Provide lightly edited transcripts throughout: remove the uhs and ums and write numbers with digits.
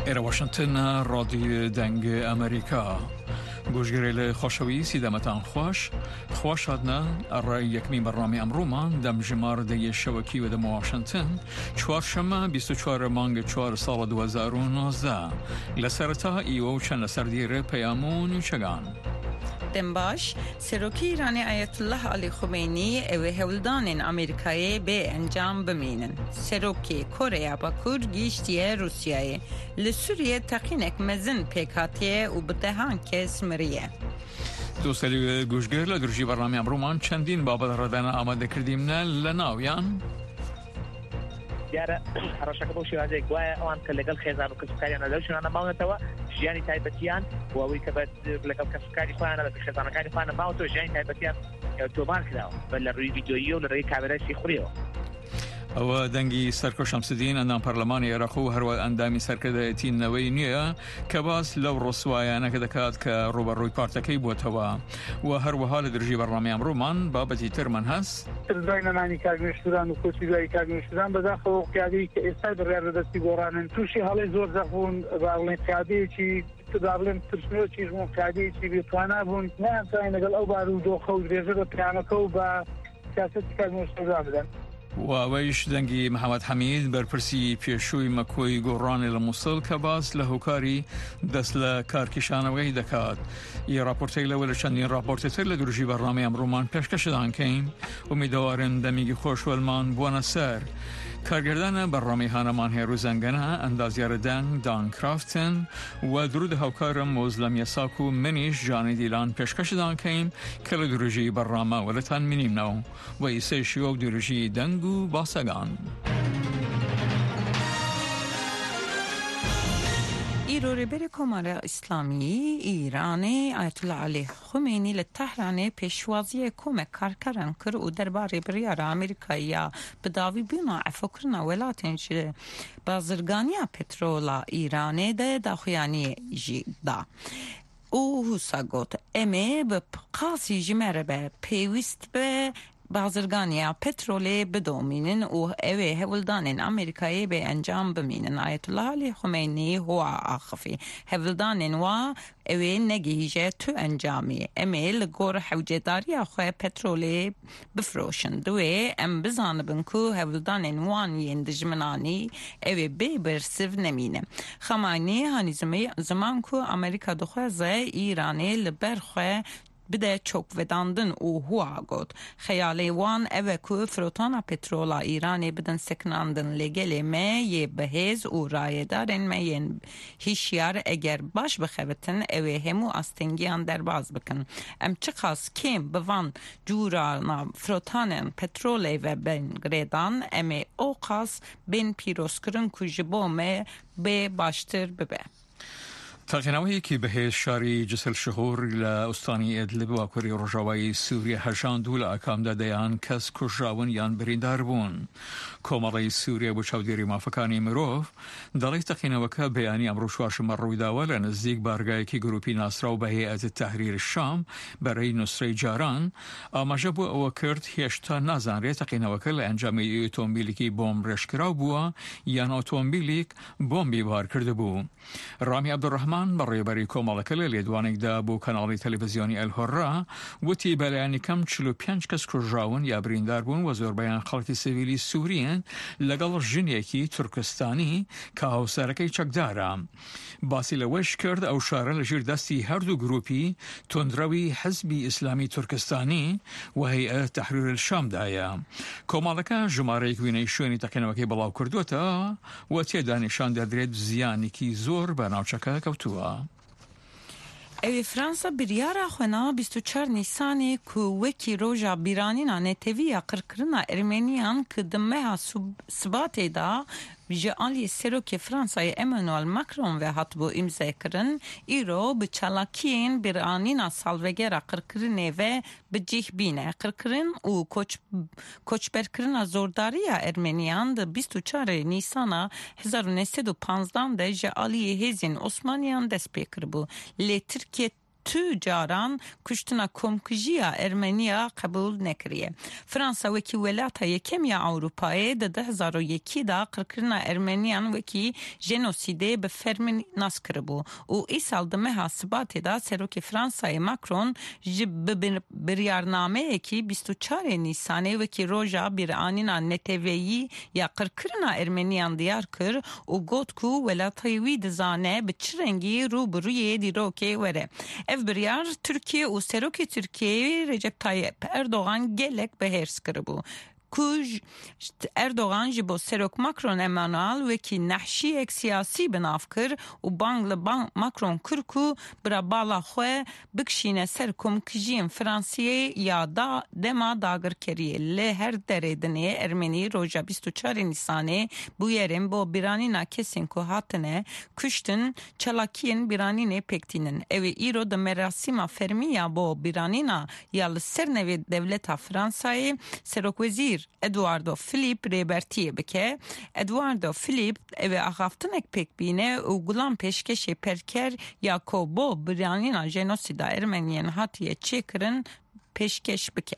إلى واشنطن راديو دنگ أمريكا گوشگیری خوشویی دمتان خوش هدنا الرأي يكمي برنامج أمرومان دم جمار دی شوکی و دم واشنطن چهارشنبه 24 مانگ 4 سال 2019 لسرتا ایو چند لسردیر پیامون چگان باش سروکی ایرانی آیت الله علی خمینی و هولدان آمریکایی به انجام بمینن. سروکی کره باکور گیشتیه روسیه لسوریه تقینک مزن پیکاتیه و بدهان کس مریه. دوستانی گوشگیر لدرجی برنامه امرومان چندین بابت ردن آماده کردیم نه لناویان دیاره هرشک باشی از گواه آن کلگل خیزان و کسکاری نداشتن آن ماون توا جیانی تایبتیان و وی کبد لگل کسکاری خواهن و خیزان کاری خواهن ماون تو جیانی تایبتیان توبان کردم ولی روی ویدیویی و روی کامرای سیخوریو و دنگی سرکو شمسدین اندام پارلمانی عراق و هر اندامی سرکده تین نوی نیه که باز لو رسوایانه که دکات که روبروی پارتکی بودتوا و هر حال درجی برنامه امرومان بابتی ترمن هست ترزاین معنی کارگرش شدن و کوچیزایی کارگرش شدن بداخل وقتی که استاد رردستی گورانن توشی حال زور زخون و اولین قیادی چی تدابلن ترسنو چیز مون قیادی چی بیتوانا بون نه انتظار نقل او بارو دو خود ریزه پیانکو با سیاست کارگرش شدن و ویش دنگی محمد حمید برپرسی پیشوی مکوی گوران الموصل که باز لهوکاری دست لکارکشان وی دکات یه راپورتی لول چندین راپورتی تر لدرجی برنامه امرومان پیشکش دان کیم امیدوارن دمیگی خوش ولمان بوانا سر کارگردان برنامه هانمان هیروزنگنه اندازیار دان کرافتن و درود هاوکارم موزلم یساکو منیش جانی دیلان پیشکش دان کیم که لدرجی برنامه ولتان منیم نو و ایسه شیوب درجی دنگو باسگان ایرو بر کمار اسلامی ایرانی آیت الله علی خمینی لتهران پیشوازی کمک کارکران کرد و درباره بریار آمریکایی بداوی بینا افکرنا ولاتنش بازرگانی پترولا ایرانی ده داخیانی جدا او حساگوت امی به قاسی جمره به پیوست به بازرگانی پترولی بدومینن و اوه هولدان آمریکایی به انجام بمینن. آیت الله علی خمینی هو آخفی هولدان و اوه نگیجه تو انجامی امیل گور حوجداری آخوه پترولی بفروشن دوه ام بزانبن که هولدان وان یندجمنانی اوه بی برسیو نمینه. خمانی هانی زمان که امریکا دخواه زی ایرانی لبرخواه بده چوک وداندن او هوا گود خیالی وان اوه که فروتان پترولا ایرانی بدن سکناندن لگلی می یه بهیز او رای دارن می ین هیشیار اگر باش بخوتن اوه همو استنگیان در باز بکن ام چه خاص کم بوان جورانا فروتان پترولی و بین گریدان امی او خاص بین پیروز کرن کجبو می به باشتر ببه تاکنوی که به شاری جسل شهور لأستانی ادلب و کری رجاوی سوریه هجان دول اکام دادیان کس کجاون یان بریندار بون کمالی سوریه و چودری مافکانی مروف دلی تاکنوی که بیانی امروز شوارشم روی داول نزدیک بارگاهی که گروپی ناصرو به هیئت تحریر الشام برای نصره جاران آماجب و کرد هشتا نزنری تاکنوی که لانجامی اتومبیلی که بمب رشکراو بوا یان اتومبیلی بمبی بار کرده بو رامی عبدالرحمن برای بری کمالکل لیدوانک دا بو کانالی تلویزیونی الهرا وتی بلیانی کم 45 کس کجاون یا بریندار بون و زور بیان خلق سیویلی سوریان لگل جنیکی ترکستانی که هاوسرکی چکدارا باسی لوش کرد او شاره لجیر دستی هر دو گروپی تندروی حزبی اسلامی ترکستانی و هیئت تحریر الشام دایا کمالکا جماره کوینیشونی تقینوکی بلاو کردوتا و تیدانشان دادرید زیانی کی زور بناوچکا کوتوا اوی فرانسا بریارا خونا 24 نیسانی که وکی روژا بیرانینا نتویا قرقرنا ارمنیان که دمه سباته دا جالی سروک فرانسای امانوئل ماکرون و هاتبو امضا کرن ایرو به چالاکین بیرانینا سالوگرا قرقرنه و بجیح بینه قرقرن و کوچبرکرنا زورداری ارمنیان ده 24 نیسانا 1915 ده جالی هزین عثمانیان دست پیکر بو لی ترکیه تو جاران کشتنا کمکجیا ارمنیا قبول نکریه. فرانسا وکی ولایت یکم یا اروپای ده 2001 دا قرکرنا ارمنیان وکی جنوسیده به فرم ناس کربو و ای سال دمه حسابات دا سروک فرانسای ماکرون بریارنامه اکی 24 نیسانه وکی روژا بیرانینا نتویی یا قرکرنا ارمنیان دیار کر و گوت کو ولایتای وی دزانه به چرنگی رو بروی دیروکه وره. اف بریار ترکیه و سروک ترکیه رجب طایب اردوغان گلک به هرس کربو. کوج اردوغان جبو سروک ماکرون امانوال وکی نحشی اک سیاسی بناف کر و بانگل ماکرون کرکو برا بالا خواه بکشینه سر کمکجین فرانسیه یا دا دما داگر کریه لی هر دردنه ارمنی روژا 24 نیسانه بویرین بو بیرانینا کسین که هاتنه کشتن چلاکین بیرانینه پکتینن اوی ایرو ده مراسیما فرمیا بو بیرانینا یا لسرنوی دولتا فرانسای سروک وزیر ادواردو فیلیپ ریبرتیه بکه. ادواردو فیلیپ اوه اخافتنک پک بینه و گلان پیشکش پرکر یا کوبو برانینا جنوسیدا ارمنیان هاتیه چکرن پیشکش بکه.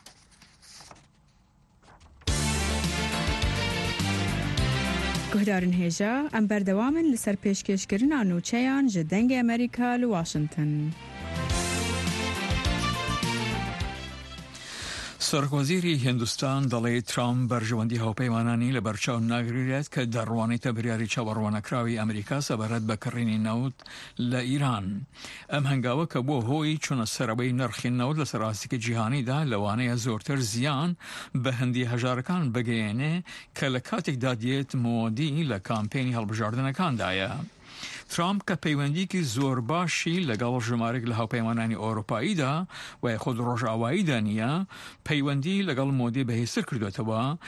گهدارن هیجا ام بردوامن لسر پیشکش کرن آنوچیان جدنگ امریکا لواشنطن. سرکوزیری هندوستان دلی ترامپ برجواندی هاوپیمانانی لبرچاو ناگریت که دروانی تبریاری چاوروانکراوی امریکا سبارت بکرینی نوت لإیران. ام هنگاوه که بو هوی چون سرابی نرخی نوت لسراسی که جهانی دا لوانه زورتر زیان به هندی هجارکان بگینه که لکاتک دادیت مودی لکامپینی هلبجاردنکان دایا. ترامپ که پیوندی که زور باشی لگل جمارک لهاوپیمانانی اروپایی دا و خود روژاوایی دانیا پیوندی لگل مودی به حسر کردو تبا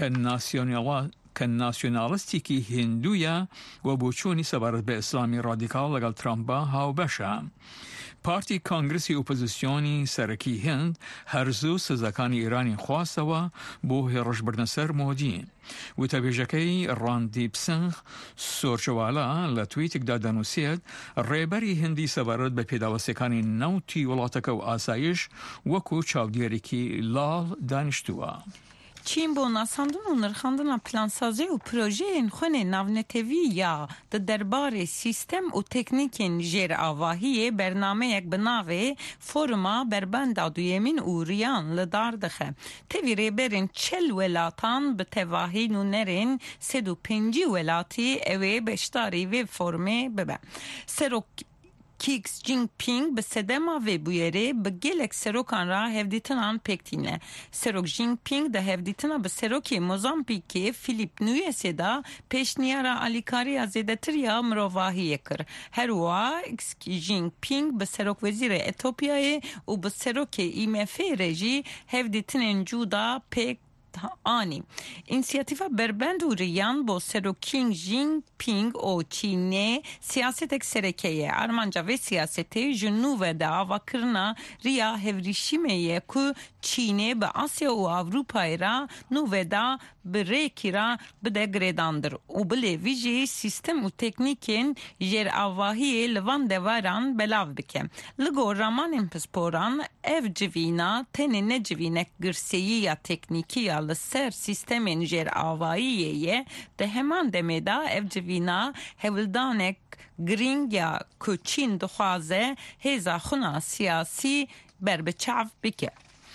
که ناسیونالیستی که هندویا و بوچونی سبارت به اسلامی رادیکال لگل ترامپا هاو بشا. پارتی کانگرسی اپوزیسیونی سرکی هند هرزو سزاکانی ایرانی خواسته و بو هرش بردنسر مودی و تبیجکی راندیب سنگ سورچوالا لتویتک دادنوسید ریبری هندی سبارت به پیداوستکانی نوتی ولاتک و آسایش وکو چاودیریکی لال دانشتوا. چین با ناساندن و نرخاندن پلانسازی و پروژه این خونه ناونتوی یا دربار سیستم و تکنیکین جیر آواهی برنامه یک بناوه فرما بربند دویمین و ریان لدار دخه. تیوی ریبرین 40 ولاتان به تواهی نونرین 305 ولاتی اوی بشتاری و فرمه ببه. سروک کیکس جینگ پینگ به سدما و بویره به گلک سروکان را هفدیتنان پکتینه. سروک جینگ پینگ ده هفدیتنا به سروکی موزامبیکی فیلیپ نویسی دا پیشنیارا الیکاری ازیدتر یا مروواهی کر. هر واکس جینگ پینگ به سروک وزیر اتوپیای و به سروک ایمفی رژی هفدیتنن جودا پک آنی. اینسیاتیفا بربند و ریان با سروکینگ جینگ پینگ او چینه سیاست اکسرکیه ارمانجا و سیاست جنوب دا و کرنا ریا هفریشیمه که چینه به آسیا و اروپای را نوو دا بریکی را بده گریداندر و بله ویجی سیستم و تکنیکین جر آواهی لوان دواران بلاو بکن. لگو رامان پسپوران اف جوینا تنی نجوینک گرسیی یا تکنیکی یا لسر سیستم جر آواهیه ده همان دمیدا اف جوینا هولدانک گرینگ یا کچین دخوازه هزا خنا سیاسی بر بچاف بکن.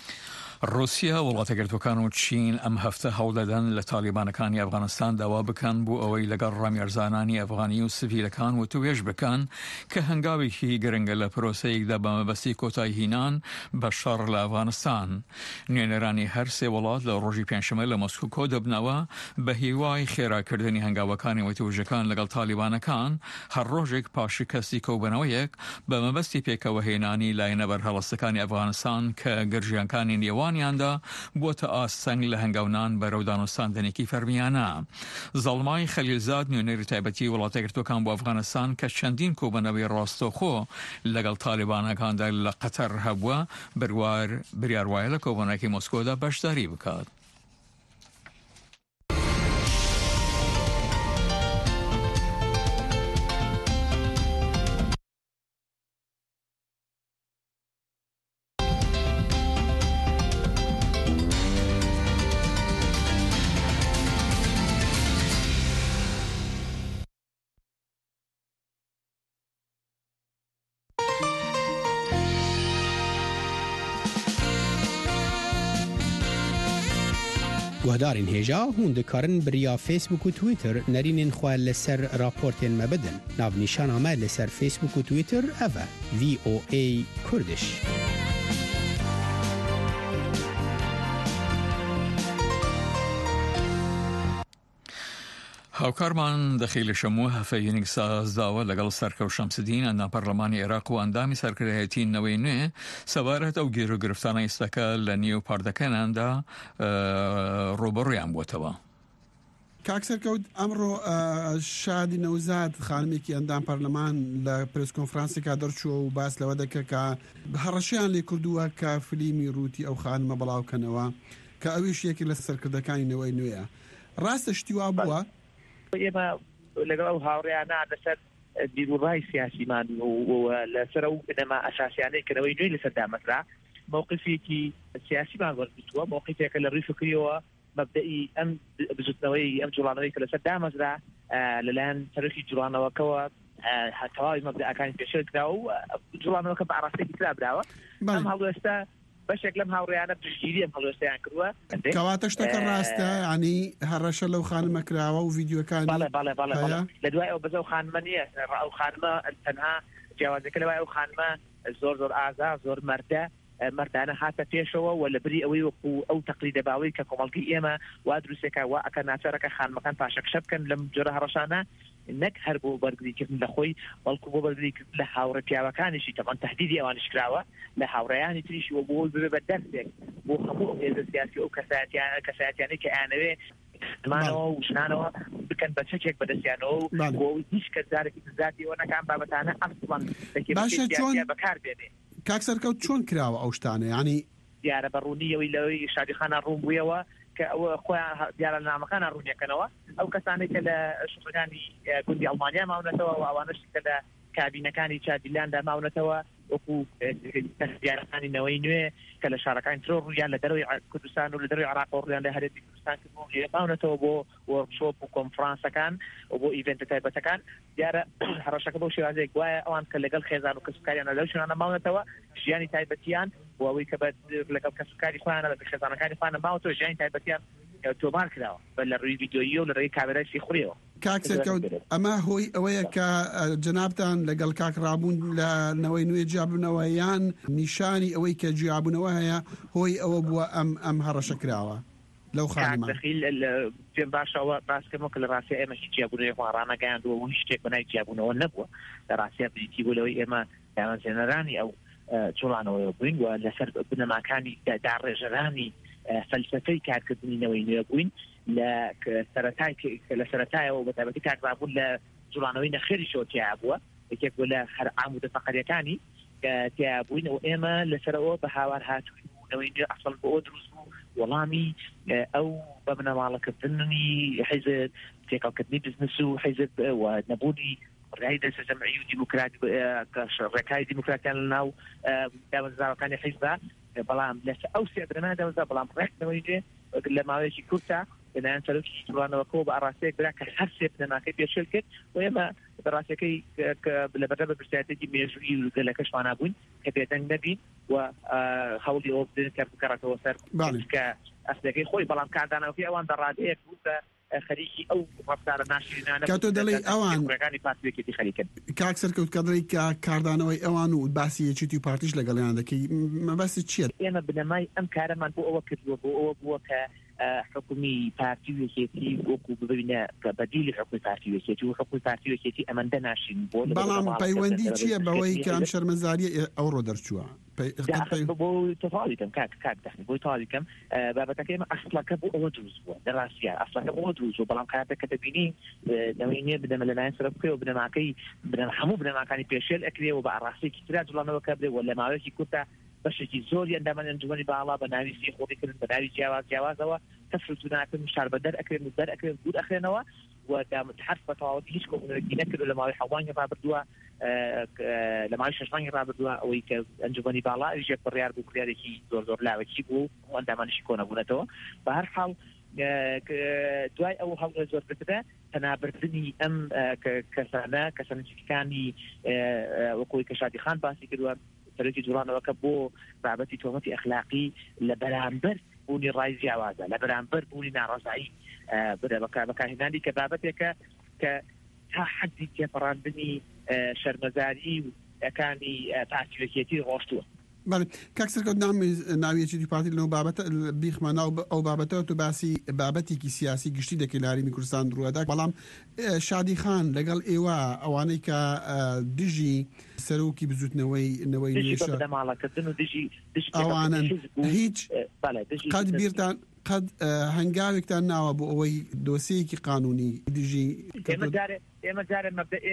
روسیا وڵاتەگرتوەکان و چین ئەم هەفتە هەوڵدەدەن لە تالیبانەکانی ئەفغانستان داوا بکەن بۆ ئەوەی لەگەڵ ڕامیێرزانانی ئەفغانی و سڤیلەکان و توێژ بکەن کە هەنگاوێکی گرنگە لە پرۆسەیەکدا بە مەبەستی کۆتایی هینان بە شەڕ لە ئەفغانستان. نوێنەرانی هەر سێ وڵات لە ڕۆژی پێنجشەمە لە مۆسکۆ کۆ دەبنەوە بە هیوای خێراکردنی هەنگاوەکانی وتوێژەکان لەگەڵ تالیبانەکان هەر ڕۆژێک پاشکەستی کۆبنەوەیەک بە مەبەستی پێکەوەهێنانی لایەنە بەرهەڵەستەکانی ئەفغانستان کە گرژیانکانی نێوان یاندا بۆتە ئاستەنگ لە هەنگاونان بەرەو دانوستاندنێکی فەرمیانە. زەڵمای خەلیلزاد نوێنەری تایبەتی وڵاتەگرتوەکان بۆ ئەفغانستان کە چەندین کۆبنەوەی ڕاستەوخۆ لەگەڵ تالیبانەکاندا لە قەتەر هەبووە بریار وایە لە کۆبنەوەکی مۆسکۆدا بەشداری بکات. گهدارین هیجا هون دکارن بریا فیسبوک و تویتر نرینین خواه لسر راپورتین مبدن ناو نیشان آمد لسر فیسبوک و تویتر اوه VOA کردش. هاوکارمان دخیل شموه فەیەنێک سازداوە لەگەڵ سەرکەوت شەمسدین ئەندام پەرلەمانی عێراق و ئەندامی سەرکردایەتی نەوەی نوێ سەبارەت ئەو گیر و گرفتانە ئێستاکە لە نێو پاردەکاندا ڕۆبەڕوویان بووتەوە. کاک سەرکەوت ئەمڕۆ شادی نەوزاد خانمێکی ئەندام پەرلەمان لە پرس کۆنفرانسێکا دەرچووە و باس لەوە دەکە کە هەڕەشیان لێ کردووە کە فلیمی ڕووتی ئەو خانمە بەڵاوکەنەوە کە ئەویش یەکی لە سەرکردەکانی نەوەی نوێیە. ڕاستە شتیوا بووە؟ ئێمە لەگەڵ ئەو هاوڕێیانە لەسەر بیرروڕای سیاسیمان و لەسەر ئەو بنەما ئەساسیانەی کەنەوەی نوێی لەسەر دامەزرا مووقفێکی سیاسیمان وەرگرتووە، مووقفێکە لە ڕووی فکریەوە مەبدەئی ئەم بزوتنەوەی ئەم جوڵانەوەی کە لەسەر دامەزرا لەلایەن سەرۆکی جوڵانەوەکەوە تەواوی مەبدەئەکانی پێشێل کراوە و جوڵانەوەکە بە ئاراستەیەکی ترا براوە. ئەم هەڵوێستە بەشێک لەم هاوڕێیانە پشتگیری ئەم هەڵوێستەیان کردووە. کەواتە شتەکە ڕاستە، ینی هەڕەشە لەو خانمە کراوە و ڤیدیۆکانی لە دوای ئەو بەزە و خانمە نییە، ئەو خانمە تەنها جیاوازەکە لەوای ئەو خانمە زۆر ئازا زۆر مەردانە هاتە پێشەوە و لە بری ئەوەی وەکو ئەو تەقلیدە باوەی کە کۆمەڵگەی ئێمە وا دروستێکە وا ئەکە ناچارەکە خانمەکان پاشەکشە بکەن لەم جۆرە هەڕەشانە، نەک هەر بۆ بەرگریکردن لە خۆی بەڵکو بۆ بەرگریکردن لە هاوڕە پیاوەکانیشی تەمان تهدیدی ئەوانش کراوە لە هاوڕێیانی تریشی وە بۆ ببێ بە دەستێک بۆ هەموو هێزە سیاسی ئەو کەسایەتیانەی کە ئەیانەوێ مانەوە وشنانەوە بکەن بە چەکێک بەدەستیانەوە و بۆ هیچ کەس جارێکی دزاتیەوە نەکان بابەتانە ئەسڵەن بەکار بێنێ. کاک سەرکەوت چۆن کراوە ئەو شتانە؟ ینی دیارە بەڕوونیەوەی لەوەی شادیخانە ڕوون بوویەوە کە ئەوە خۆیان دیارە نامەکان ڕوونیەکەنەوە ئەو کەسانی کە لە شوڕەکانی گوندی ئەڵمانیا ماونەتەوە و ئەوانش کە لە کابینەکانی چادیلاندا ماونەتەوە وەکو دیارەکانی نەوەی نوێ کە لە شارەکانی ترۆ ڕوویان لە دەروی کوردستان و لە دەروی عێراق ڕوویان لە هەرێمی کوردستان کردبوو ماونەتەوە بۆ وەرکشۆپ و کۆنفرانسەکان و بۆ ئیڤنتە تایبەتەکان. دیارە هەڕەشەکە بۆ شێوازەیەک وایە ئەوان کە لەگەڵ خێزان و کەسوکاریانە لەو شوێنانە ماونەتەوە ژیانی تایبەتیان و ئەوەی کە لەگەڵ کەسوکاری خۆیانە لە خێزانەکانی خۆیانە ماوەتەوە ژیانی تایبەتیان تۆمار کراوە بە لە ڕووی ڤیدیۆیی و لە ڕێی کامێرای خوڕیەوە. کاک سەرکەوت ئەمە هۆی ئەوەیە کە جەنابتان لەگەڵ کاک ڕابوون لە نەوەی نوێ جیابوونەوە یان نیشانی ئەوەی کە جیابوونەوە هەیە هۆی ئەوە بووە ئەم هەڕەشە کراوە لەو خانمە؟ پێم باشەوە باسکەمەوە کە لە ڕاستی ئێمە هیچ جیابوونەوەی ڕانەگەیاندووە و هیچ شتێک بەنای جیابوونەوە نەبووە. لە ڕاستیە بریتی بوو لەوەی ئێمە دامەزێنەرانی ئەو جوڵانەوەی بووین و لەسەر بنەماکانی داڕێژەرانی فەلسفەی کارکردنینەوەی نوێ بووین لە سەرەتایەوە بەتابەتی کاربابوون لە جوڵانەوەی نەخێری شۆ تیا بووە یەکێک بۆ لە هەر عامودە فەقەریەکانی تیا بووین و ئێمە لەسەرەوە بە هاوار هاتووین و نەوەی نوێ ئەسڵ بۆ ئەو دروست بوو وەڵامی ئەو بە بنەماڵەکردنی حیزب تێکەڵکردنی بزنس و حیزب و نەبوونی ڕای دەستە جەمعی و دیموکراتی ڕێکای دیموکراتیان لەناو دامەزراوەکانی حیزبە، بەڵام لەسەر ئەو سێدرەنا دەوەزا بەڵام ڕێکەوەی نوێ لە ماوەیەکی کورتە لەلایەن سەرۆکی جوڵانەوەکەوە بە ئاراستەیەک برا کە هەر سێ بنەماکەی پێشێل کرد و ئێمە بەڕاستیەکەی لە بەردە بە پرسیارەتێکی مێژووی و گەلەکەشمان نابووین کە پێدەنگ نەبین و هەوڵی ئەوە بدەین کە بکەڕێتەوە سەر کە ئەسلەکەی خۆی، بەڵام کاردانەوەکەی ئەوان دەڕادەیەک بوو کە خەریکی ئەو ڕەفتارە ناشرینانە کە تۆ دەڵێ ئەوان پارتیەکێتی خەریکن. کاک سەرکەوت کە دەڵێ کە کاردانەوەی ئەوان و باسی یەکێتی و پارتیش لەگەڵیان دەکەی، مەبەستی چییە؟ ئێمە بنەمای ئەم کارەمان بۆ ئەوە کردووە بۆ ئەوە بووە کە حکومی پارتی وەکێتی وەکو ببینە بەدیلی حکومی پارتی وەکێتی و حکومی پارتی وەکێتی ئەمەندە ناشرین بۆ. بەڵام پەیوەندی چییە بەوەی کە ئەم شەرمەزاریە ئەوڕۆ دەرچووە؟ بۆ تەواویکەم کاک دەخنی بۆی تەواویکەم بابەتەکە ئێمە ئەسڵەکە بۆ ئەوە دروست بووە لە ڕاستیە ئەسڵەکە بۆ دروست بوو، بەڵام کاتێک کە دەبینی نەوەی نوێ بدەمە لەلایەن سەرۆکەوە بنەماکەی هەموو بنەماکانی پێشێل ئەکرێ و بە ئاراستەیەکی ترا جوڵانەوەکە بدێ و لە ماوەیەکی کورتە بەشێکی زۆری ئەندامان ئەنجومەنی باڵا بە ناوی سێخۆڕیکردن بە ناوی جیاوازەوە تەفروت ناکردن شار بەدەر ئەکرێن و دەرئەکرێن دوور ئەخرێنەوە و دامتحرف بە تەواوەتی هیچ کۆمەڵێکی نەکردو لە ماوەی حەوانی ڕابردووە لە ماوەی شەشمانگی ڕابردووە ئەوەی کە ئەنجومەنی باڵا ئەویش بڕیار بوو کریارێکی زۆر لاوەکی بوو و ئەندامانیشی کۆنەبوونەتەوە. بە هەر حاڵ دوای ئەو هەڵە زۆر بکرە تەنابردنی ئەم کەسانەکانی وەکوی کە شادیخان باسی کردووە سەرۆکی جوڵانەوەکە بۆ بابەتی تۆمەتی ئەخلاقی لە بەرامبەر بوونی ڕای جیاوازە لە بەرامبەر بوونی ناڕەزایی بەکارهێنانی کە بابەتێکە کە تا حەدی تێپەڕاندنی شەرمەزاری و ئەکانی پارتیوەکێتی ڕۆشتووە. بله کاکسەرکەوت ناویەکی دیپارتی لەنەوە بابەتە بیخمە ناو ئەو بابەتەوە تو باسی بابەتێکی سیاسی گشتی دەکەی لە هەرێمی کوردستان ڕووەدا بەڵام شادی خان لەگەڵ ئێوە ئەوانەی کە دژی سەرۆکی بزوتنەوەی نوێشە ماڵەکردن و دژی ئەوانن هیچ قەت بیرتان قەت هەنگاوێکتان ناوە بۆ ئەوەی دۆسەیەکی قانونی دژی ئێمە جارە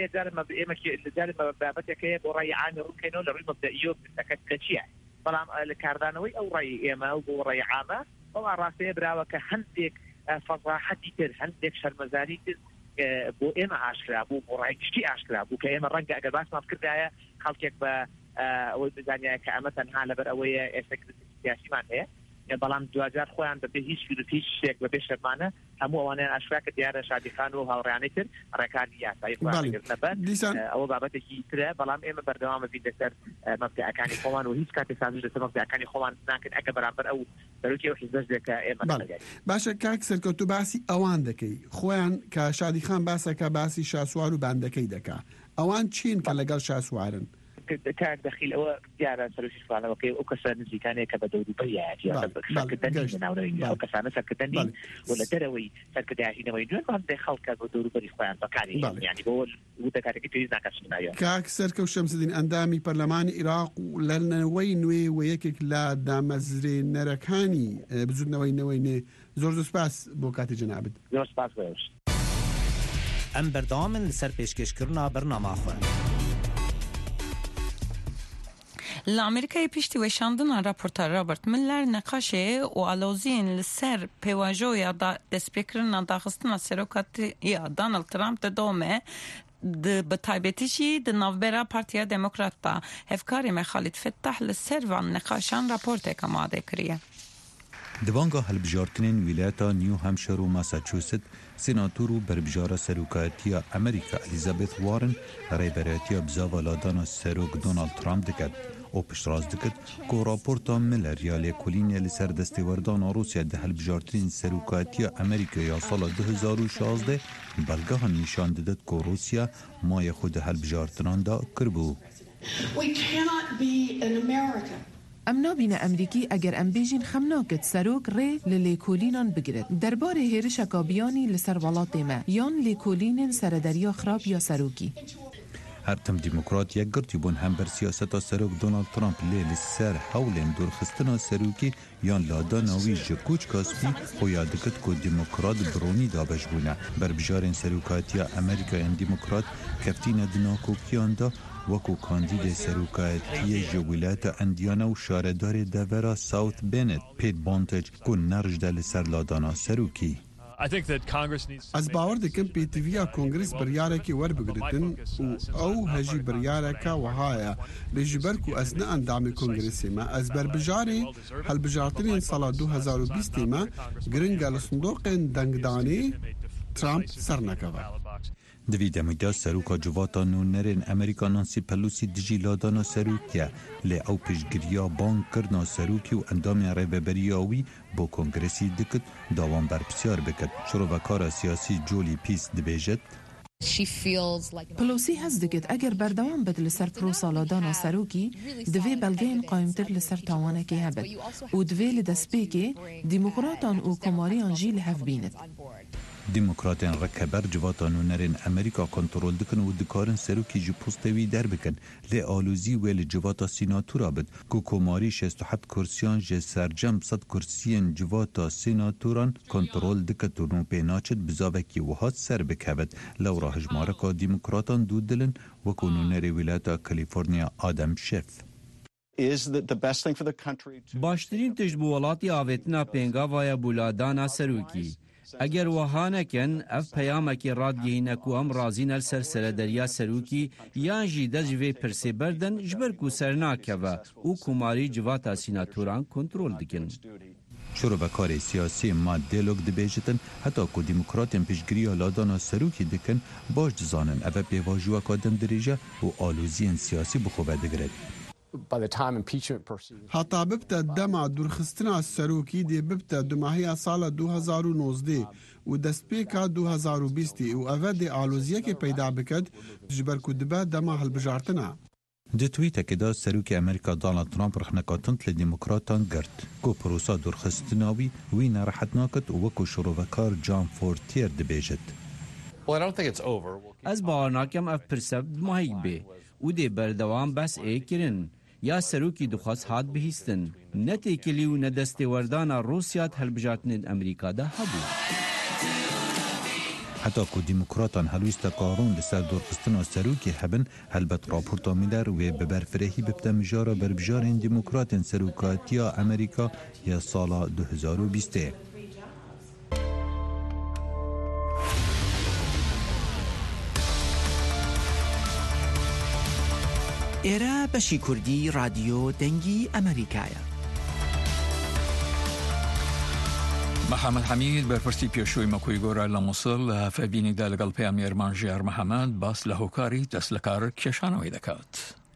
بابەتێکەیە بۆ ڕای عامی ڕووکەینەوە لە ڕووی مەبدەئیۆ کە چییە بەڵام لە کاردانەوەی ئەو ڕای ئێمە و بۆ ڕای عامە ئەو ڕاستەیە براوە کە هەندێک فەزاحەتی تر هەندێک شەرمەزاری تر بۆ ئێمە ئاشکرا بوو بۆ ڕای گشتی ئاشکرا بوو کە ئێمە ڕەنگە ئەگەر باسمان کردایە خەڵکێک بە ئەوەی بزانایە کە ئەمە تەنها لەبەر ئەوەیە ئێستاکردن سیاسیمان هەیە بەڵام دوجار خۆیان بەبێ هیچ شتێک بەبێ شەرمانە هەموو ئەوانیان ئاشکرا کە دیارە شادی خان و هاوڕێیانەی تر ڕێکانی یاسایی خۆیانگرتنەبەر ئەوە بابەتێکی ترە بەڵام ئێمە بەردەوامە بین لەسەر مەبدەعەکانی خۆمان و هیچ کاتێک سازش لەسەر مەبدەعەکانی خۆمان ناکەن ئەگە بەرامبەر ئەو سەرۆکی ئەو حیزبێکە ئێمە باشە کاک سەرکەوت باسی ئەوان دەکەی خۆیان کە شادی خان باسەکە باسی شاسوار و باندەکەی دەکا ئەوان چین کە لەگەڵ شاسوارن کار دەخیل ئەوە دیارە سەرۆکی سوالەوەکەی ئەو کەسە نزیکانەیە کە بە دەوروبەریەتی ئەو کەسانە سەرکردنی و لە دەرەوەی سەرکرداژینەوەی دوێن بەڵام خەڵکە بۆ دەوروبەری خۆیان بەکاری یعنی بۆ وتەکاتێکی پێویست ناکەسنایە کاک سەرکەوت شەمسدین ئەندامی پەرلەمانی عێراق و لەنەوەی نوێ و یەکێک لە دامەزرێنەرەکانی بزوتنەوەی نەوەی نێ زۆر سوپاس بۆ کاتی جەنابەت زۆر سوپاس بەش ئەم بەردەوامن لەسەر پێشکەشکردنا بەرنامەخۆ لامریکای پشتی وشاندنا راپورتر رابرت ملر نقاشه و آلوزین لسر پیواجویا دسپیکرنا داخستنا سروکاتی یا دانالد ترامپ دومه بتایبتیشی د نوبرا پارتیا دموکراتا هفکاری مخالد فتح لسر و نقاشان راپورت کماده کریه دبانگا هلبجارتنین ویلایتا نیو همشر و ماساچوست سیناتور و بربجار سروکاتیا امریکا الیزابت وارن ریبراتیا بزاولادان سروک دونالد ترامپ دکد او پشتراز دکد که راپورتا ملر یا لیکولین یا لسر دستیوردان روسیا ده هلبجارتنین سروکاتیا امریکا یا سال 2016 بلگاه نشان دادد که روسیا مای خود هلبجارتنان دا کربو. ام نابین امریکی اگر ام بیجین خمناکت سروک ری للیکولینان بگیرد درباره هیرش اکابیانی لسر ولات ما یان لیکولین سردریا خراب یا سروکی هر تم دموکرات یک گرتی بون هم بر سیاست سروک دونالد ترامپ لیل سر حولن دورخستنا سروکی یان لاداناوی جکوچ کاسپی خویاد دکت که دموکرات برونی دابش بونه بر بجارن سروکاتیا امریکا این دموکرات کفتین دناکوکیان دا وکو کاندید سروکاتی جویلات اندیانا و شاردار دورا ساوت بینت پیت بانتج کن نرج دل سرلادانا سروکی. از باور دکم پیتویا کنگرس بریارکی ور بگردن و او هجی بریارکا وهایا لجبرکو از نه اندام کنگرسی ما از بربجاری هل بجارترین سال 2020 ما گرنگا لصندوق دنگدانی ترامپ سرنکوا. دوی دمیدا سروکا جواتا نونرین امریکا نانسی پلوسی دجی لادانا سروکیا لی او پیشگریا بانک کرنا سروکی و اندامی ریببریاوی با کنگرسی دکت داوان برپسیار بکد شروع وکار سیاسی جولی پیس دبیجد پلوسی هز دکت اگر بردوام بد لسر پروسا لادانا سروکی دوی بلگین قایمتر لسر تاوانه که هبد و دوی لدسپیکی دموکراتان و کماریان جیل هف بیند دموکراتین رکبر جواتان و نرین امریکا کنترل دکن و دکارن سروکی جو پوستوی در بکن لی آلوزی ویل جواتا سیناتورا بد که کماری 67 کرسیان جه سرجم 100 کرسیان جواتا سیناتوران کنترل دکت و نو پیناچت بزاوکی وحاد سر بکبد لورا هجمارکا دموکراتان دود دلن و کنو نری ولایتا کالیفورنیا آدم شف. باشترین تجبولاتی آویتنا پینگا ویا بولادانا سروکی اگر وهانکن اف پیامکی رادگینکو ام رازین السر سردریا سروکی یان جی دجوی پرسی بردن جبر کو سرناکه و او کماری جواتا سیناتوران کنترل دکن. شروع بکار سیاسی ما دیالوگ دبیجتن حتی که دموکراتین پیشگیری لادانا سروکی دکن باش دزانن اوه پیواجو اکادم دریجه و آلوزین سیاسی بخوبه دگرد. هەتا ببتە دەما دوورخستنا سەرۆکی دێ ببتە دوماهەیە ساڵە 2019 و دەستپێکا 2020 و ئەڤە دێ ئالۆزیەکێ پەیدا بکەت ji ber ku dibe dema hilbijartina. Di tweetekê serokê Amerîka Donald Trump rexnekatin li demokratan girt ku prosa dûrxistina wî wî nerahet nakit û wekû şirovekar John Fortier dibêjit. Ez bawer nakim ev pirsev mahîk bê û dê berdewam bes ê kirin. Ya serokî dixwast hat bihîstin. Ne têkilî û ne destêwerdana Rûsya hilbijartinên Amerîka de hebû. Heta ku demokratan helwîsta karûn li ser dûrxistina serokê hebin, helbet raporta Miller wê bi berfirehî bibte mijara berbijarên demokratên serokatiya Amerîka ya sala 2020. ئێرە بەشی کوردی رادیۆ دەنگی ئەمریکایە. محمد حمید بەرپرسی پێشووی مەکوی گۆرە لە مووسڵ لە هەفەبینیدا لەگەڵ پەیامێرمان ژیار محەممەد باس لە هۆکاری دەست لە کار کێشانەوەی دەکات.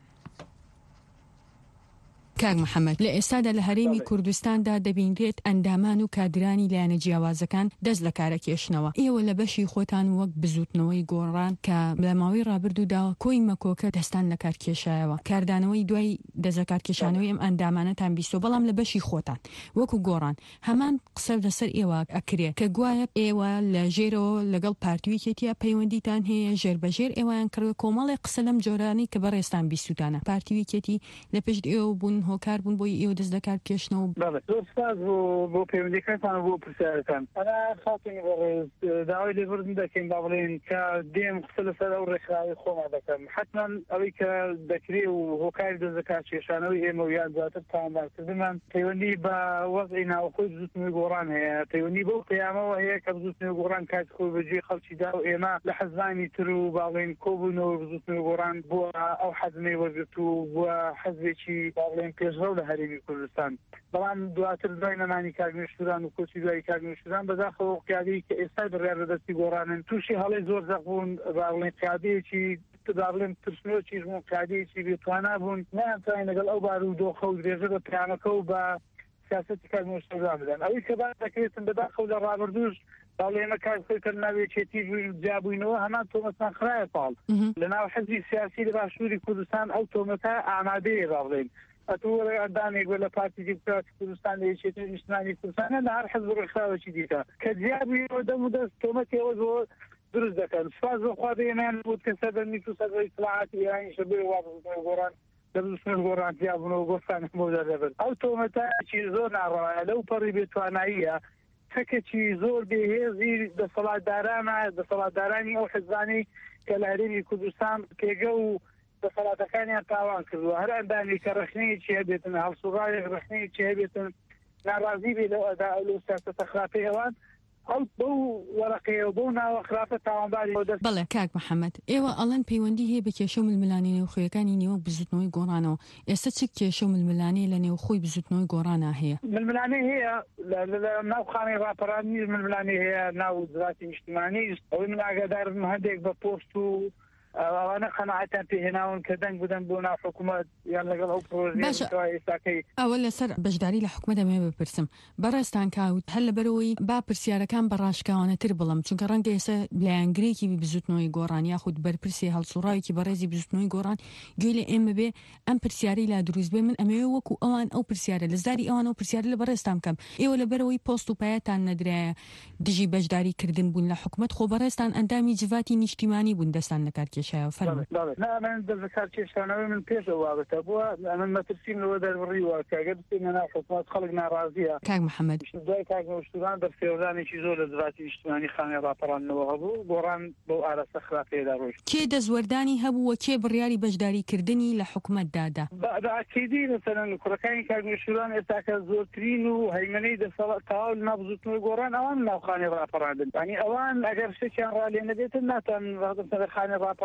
کاک محەممەد لە ئێستادا لە هەرێمی کوردستاندا دەبینرێت ئەندامان و کادرانی لایەنە جیاوازەکان دەست لە کارە کێشنەوە. ئێوە لە بەشی خۆتان وەک بزوتنەوەی گۆڕان کە لە ماوەی ڕابردوودا کۆی مەکۆکە دەستان لە کار کێشایەوە کاردانەوەی دوای دەزەکار کێشانەوەی ئەم ئەندامانەتان بیستۆ بەڵام لە بەشی خۆتان وەکو گۆڕان هەمان قسە لەسەر ئێوە ئەکرێ کە گوایە ئێوە لە ژێرەوە لەگەڵ پارتیویکێتیە پەیوەندیتان هەیە ژێر بەژێر ئێوەیان کردوە کۆمەڵی قسە لەم جۆرانی کە بەڕێستان بیستوتانە پارتیویکێتی لە پشت ئێوە بوون هۆکار بوون بۆی ئێوە دەست دەکار کێشنەوە. زۆر سپاس بۆ پەیوەندیەکانتان بۆ پرسیارەکان. ئەنا خاتونی بەڕێز داوای لێبوردن دەکەین با بڵێن کە دێم قسە لەسەر ئەو ڕێکخراوی خۆمان دەکەم. حتما ئەوەی کە دەکرێ و هۆکاری دەست دەکات کێشانەوەی ئێمە و یان زیاتر تاوانبارکردنمان پەیوەندی بە وەزعی ناوخۆی بزوتنەوەی گۆڕان هەیە. پەیوەندی بەو پەیامەوە هەیە کە بزوتنەوەی گۆڕان کاتی خۆی بەجێ خەڵکیدا و ئێمە لە حەزبانی تر و با بڵێن کۆبوونەوە بزوتنەوەی گۆڕان بووە ئەو حەزمەی وەرگرت و بووە حەزێکی با بڵێن پێشڕەو لە هەرێمی کوردستان. بەڵام دواتر دوای نەمانی کاگنێشتوران و کۆچی دوای کاگنێشتوران بەداخەوە قیادەی کە ئێستا بڕیاردەستی گۆڕانن تووشی هەڵی زۆر زەقبوون با بڵێن قیادەیەکی دابڵێن ترسنۆکی ژمون قیادەیەکی بێتوانە بوون نەیانتوانین لەگەڵ ئەو بارودۆخە و درێژە بە پلانەکە و بە سیاسەتی کاگنێشتوران بدەن. ئەوەی کە باس دەکرێتن بەداخەو لە ڕابردووش باڵێمە کار خۆی کە ناوێچێتی جابووینەوە هەمان تۆمەتمان خراە پاڵ لە ناو حەزبی سیاسی لە باشووری کوردستان ئەو تۆمەتە ئامادەیە با بڵێن ئەتووەڵێ ئەدانێک لە پارتی دیموکراتی کوردستان لە یەکێتی نیشتمانی کوردستانە لە هەر حەزب ڕێکخراوێکی دیکە کە جیابووینەوە دەم و دەست تۆمەتێوە زۆر دروست دەکەن. سپاس بەخوا بێنیان بوت کە سەردەمی و سەردەمی اطلاعاتی ئێرانی شەبێ وا بزوتنەوەی گۆڕان دەبزوتنەوەی گۆڕان جیابوونەوە گۆستان هەموودا دەبن. ئەو تۆمەتایەکی زۆر ناڕەوایە لەو پەڕی بێتواناییە تەکێکی زۆر بێهێزی دەسەڵاتدارانی ئەو حزبانەی کە لە هەرێمی کوردستان پێگە و دەسەڵاتەکانیان تاوان کردووە. هەر ئەندامی کە ڕخنەیەکی هەبێتن هەڵسوڕایەک ڕخنەیەکی هەبێتن ناڕازی بێ لەو ئەدا لەو سیاسەتە خراپەی ئەوان ئەو بەو وەرەقەیە و بەو ناوە خراپە تاوانباری بەڵێ کاک محەممەد ئێوە ئەڵەن پەیوەندی هەیە بە کێشە و ململانەی نێوخۆیەکانی نێوە بزوتنەوەی گۆڕانەوە ئێستا چ کێشە و ململانەی لە نێوخۆی بزوتنەوەی گۆڕانە هەیە؟ ململانەی هەیە لە ناوخانەی ڕاپەڕانی ململانەی هەیە ناو وزارەتی نیشتیمانی ئەوەی من ئاگادارم هەندێک بە پۆست و ئەوانە قەناعەتیان پێهێناون کە دەنگ بدەن بۆ ناو حکوومەت یان لەگەڵ ئەو پرۆژەیە ئێستاکەی ئەوە لەسەر بەشداری لە حکوومەت دەمێ بپرسم بەڕێستان کاوت هەر لەبەرەوەی با پرسیارەکان بەڕاشکاوانەتر بڵم چونکە ڕەنگە ئێستا لایەنگرێکی بزوتنەوەی گۆڕان یاخود بەرپرسی هەڵسوڕاوێکی بەڕێزی بزوتنەوەی گۆڕان گوێ لە ئێمە بێ ئەم پرسیارەی لا دروست بێ من ئەمەوێ وەکو ئەوان ئەو پرسیارە لە زاری ئەوان ئەو پرسیارە لە بەڕێستان بکەم ئێوە لەبەرەوەی پۆست و پایەتان نەدرایە دژی بەشداریکردن بوون لە حکوومەت خۆ بەڕێستان ئەندامی جڤاتی نیشتیمانی بوون دەستان لە کار کێشایەوە فەرمووی. من دەزەکار کێشانەوەی من پێشەوە وابەتە بووە من مەترسیمەوە دەربڕیوە کەگەر بستێنە ناو حکوومەت خەڵک ناڕازیە. کاک محەممەد دوای کاگنێشتوران دەستێوەدانێکی زۆر لە زراعەتی نیشتیمانی خانەی ڕاپەڕاندنەوە هەبوو گۆڕان بەو ئاراستە خراپەیەدا ڕۆیشت. کێ دەزوەردانی هەبووە کێ بڕیاری بەشداریکردنی لە حکوومەت دادا؟ بەئاکیدی مەسەلەن کوڕەکانی کاگنێشتوران ئێستا کە زۆرترین و هەیمنەی دەسەڵات تەواو لە ناوبزوتنەوەی گۆڕان ئەوان ناو خانەی ڕاپەڕاندن. یعنی ئەوان ئەگەر شتێکیان ڕالێ نەبێتن ناتوانن خانەی ڕاپەڕاندن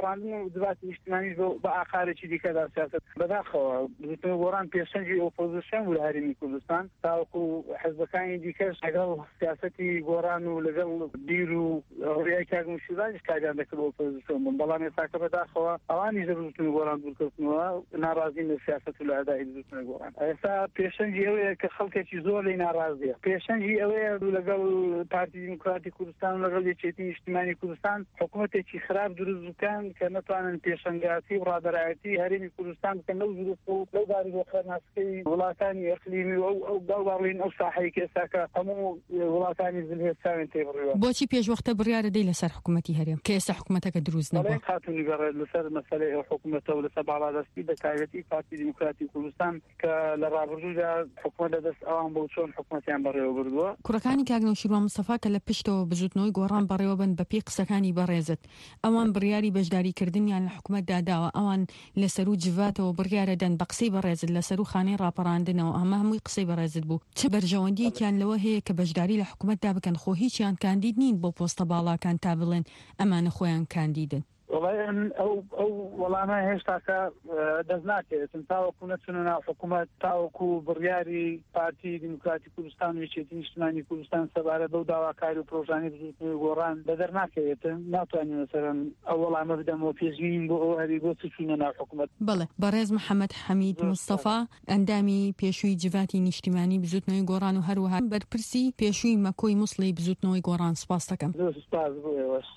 گۆڕاندن و دبات نیشتیمانی بە ئاخارێکی دیکەدا سیاست بەداخەوە بزوتنەوەی گۆڕان پێشەنگی ئۆپۆزیسیۆن بوو لە هەرێمی کوردستان تاوەکو حزبەکانی دیکەش لەگەڵ سیاسەتی گۆڕان و لەگەڵ بیر و هەوریای کاک موشیرانیش کاریان دەکرد ئۆپۆزیسیۆن بوون بەڵام ئێستاکە بەداخەوە ئەوانیش لە بزوتنەوەی گۆڕان دوورکەوتنەوە ناڕازین لە سیاست و لە ئەدای بزوتنەوەی گۆڕان ئێستا پێشەنگی ئەوەیە کە خەڵکێکی زۆر لێی ناڕازیە پێشەنگی ئەوەیە لەگەڵ پارتی دیموکراتی کوردستان و لەگەڵ یەکێتی نیشتیمانی کوردستان حکوومەتێکی خراپ دروست بکەن کە نەتوانن پێشەنگاتی و ڕادەرایەتی هەرێمی کوردستان بکەن لەو ظروف و لەو داریوەخەرناسکەی وڵاتانی ئەقلیمی و ئەو باوەڕین ئەو ساحەی کە ئێستاکە هەموو وڵاتانی زلهێستاوێن تێبڕیوە. بۆچی پێشوەختە بڕیارە دەی لەسەر حکوومەتی هەرێم کە ئێستا حکوومەتەکە دروست نەبووە؟ خاتونی بەڕێ لەسەر مەسەلەی ئەو حکوومەتە و لەسەر باڵادەستی بەتایبەتی پارتی دیموکراتی کوردستان کە لە ڕابردوودا حکوومەت لەدەست ئەوان بۆ چۆن حکوومەتیان بەڕێوە بردووە. کوڕەکانی کاگنەوشیروان مستەفا کە لە پشتەوە بزوتنەوەی گۆڕان بەڕێوە بن بە پێی قسەکانی بەڕێزت ئەوان بڕیاری بەشداریکردنیان لە حکوومەتدا داوە ئەوان لەسەر و جواتەوە بڕیارە دەن بە قسەی بەڕێزت لەسەر و خانەی ڕاپەڕاندنەوە ئەمە هەمووی قسەی بەڕێزت بوو چ بەرژەوەندیەکیان لەوە هەیە کە بەشداری لە حکوومەتدا بکەن خۆ هیچیان کاندید نین بۆ پۆستە باڵاکان تا بڵێن ئەمانە خۆیان کاندیدن. ئەو وەڵامە هێشتاکە دەست ناکەوێتن تاوەکو نەچونە ناو حکوومەت تاوەکو بڕیاری پارتی دیموکراتی کوردستان و یەکێتی نیشتیمانی کوردستان سەبارەت بەو داواکاری و پرۆژانی بزوتنەوەی گۆڕان بەدەر ناکەوێتن ناتوانین مەسەرەن ئەو وەڵامە بدەمەوە پێشبینین بۆ ئەو هەری بۆ چوونە ناو حکوومەت. بەڵێ بەڕێز محەممەد حەمید مستەفا ئەندامی پێشووی جڤاتی نیشتیمانی بزوتنەوەی گۆڕان و هەروەها بەرپرسی پێشووی مەکۆی موسڵی بزوتنەوەی گۆڕان سپاس دەکەم. سپاس بۆ ئێوەش.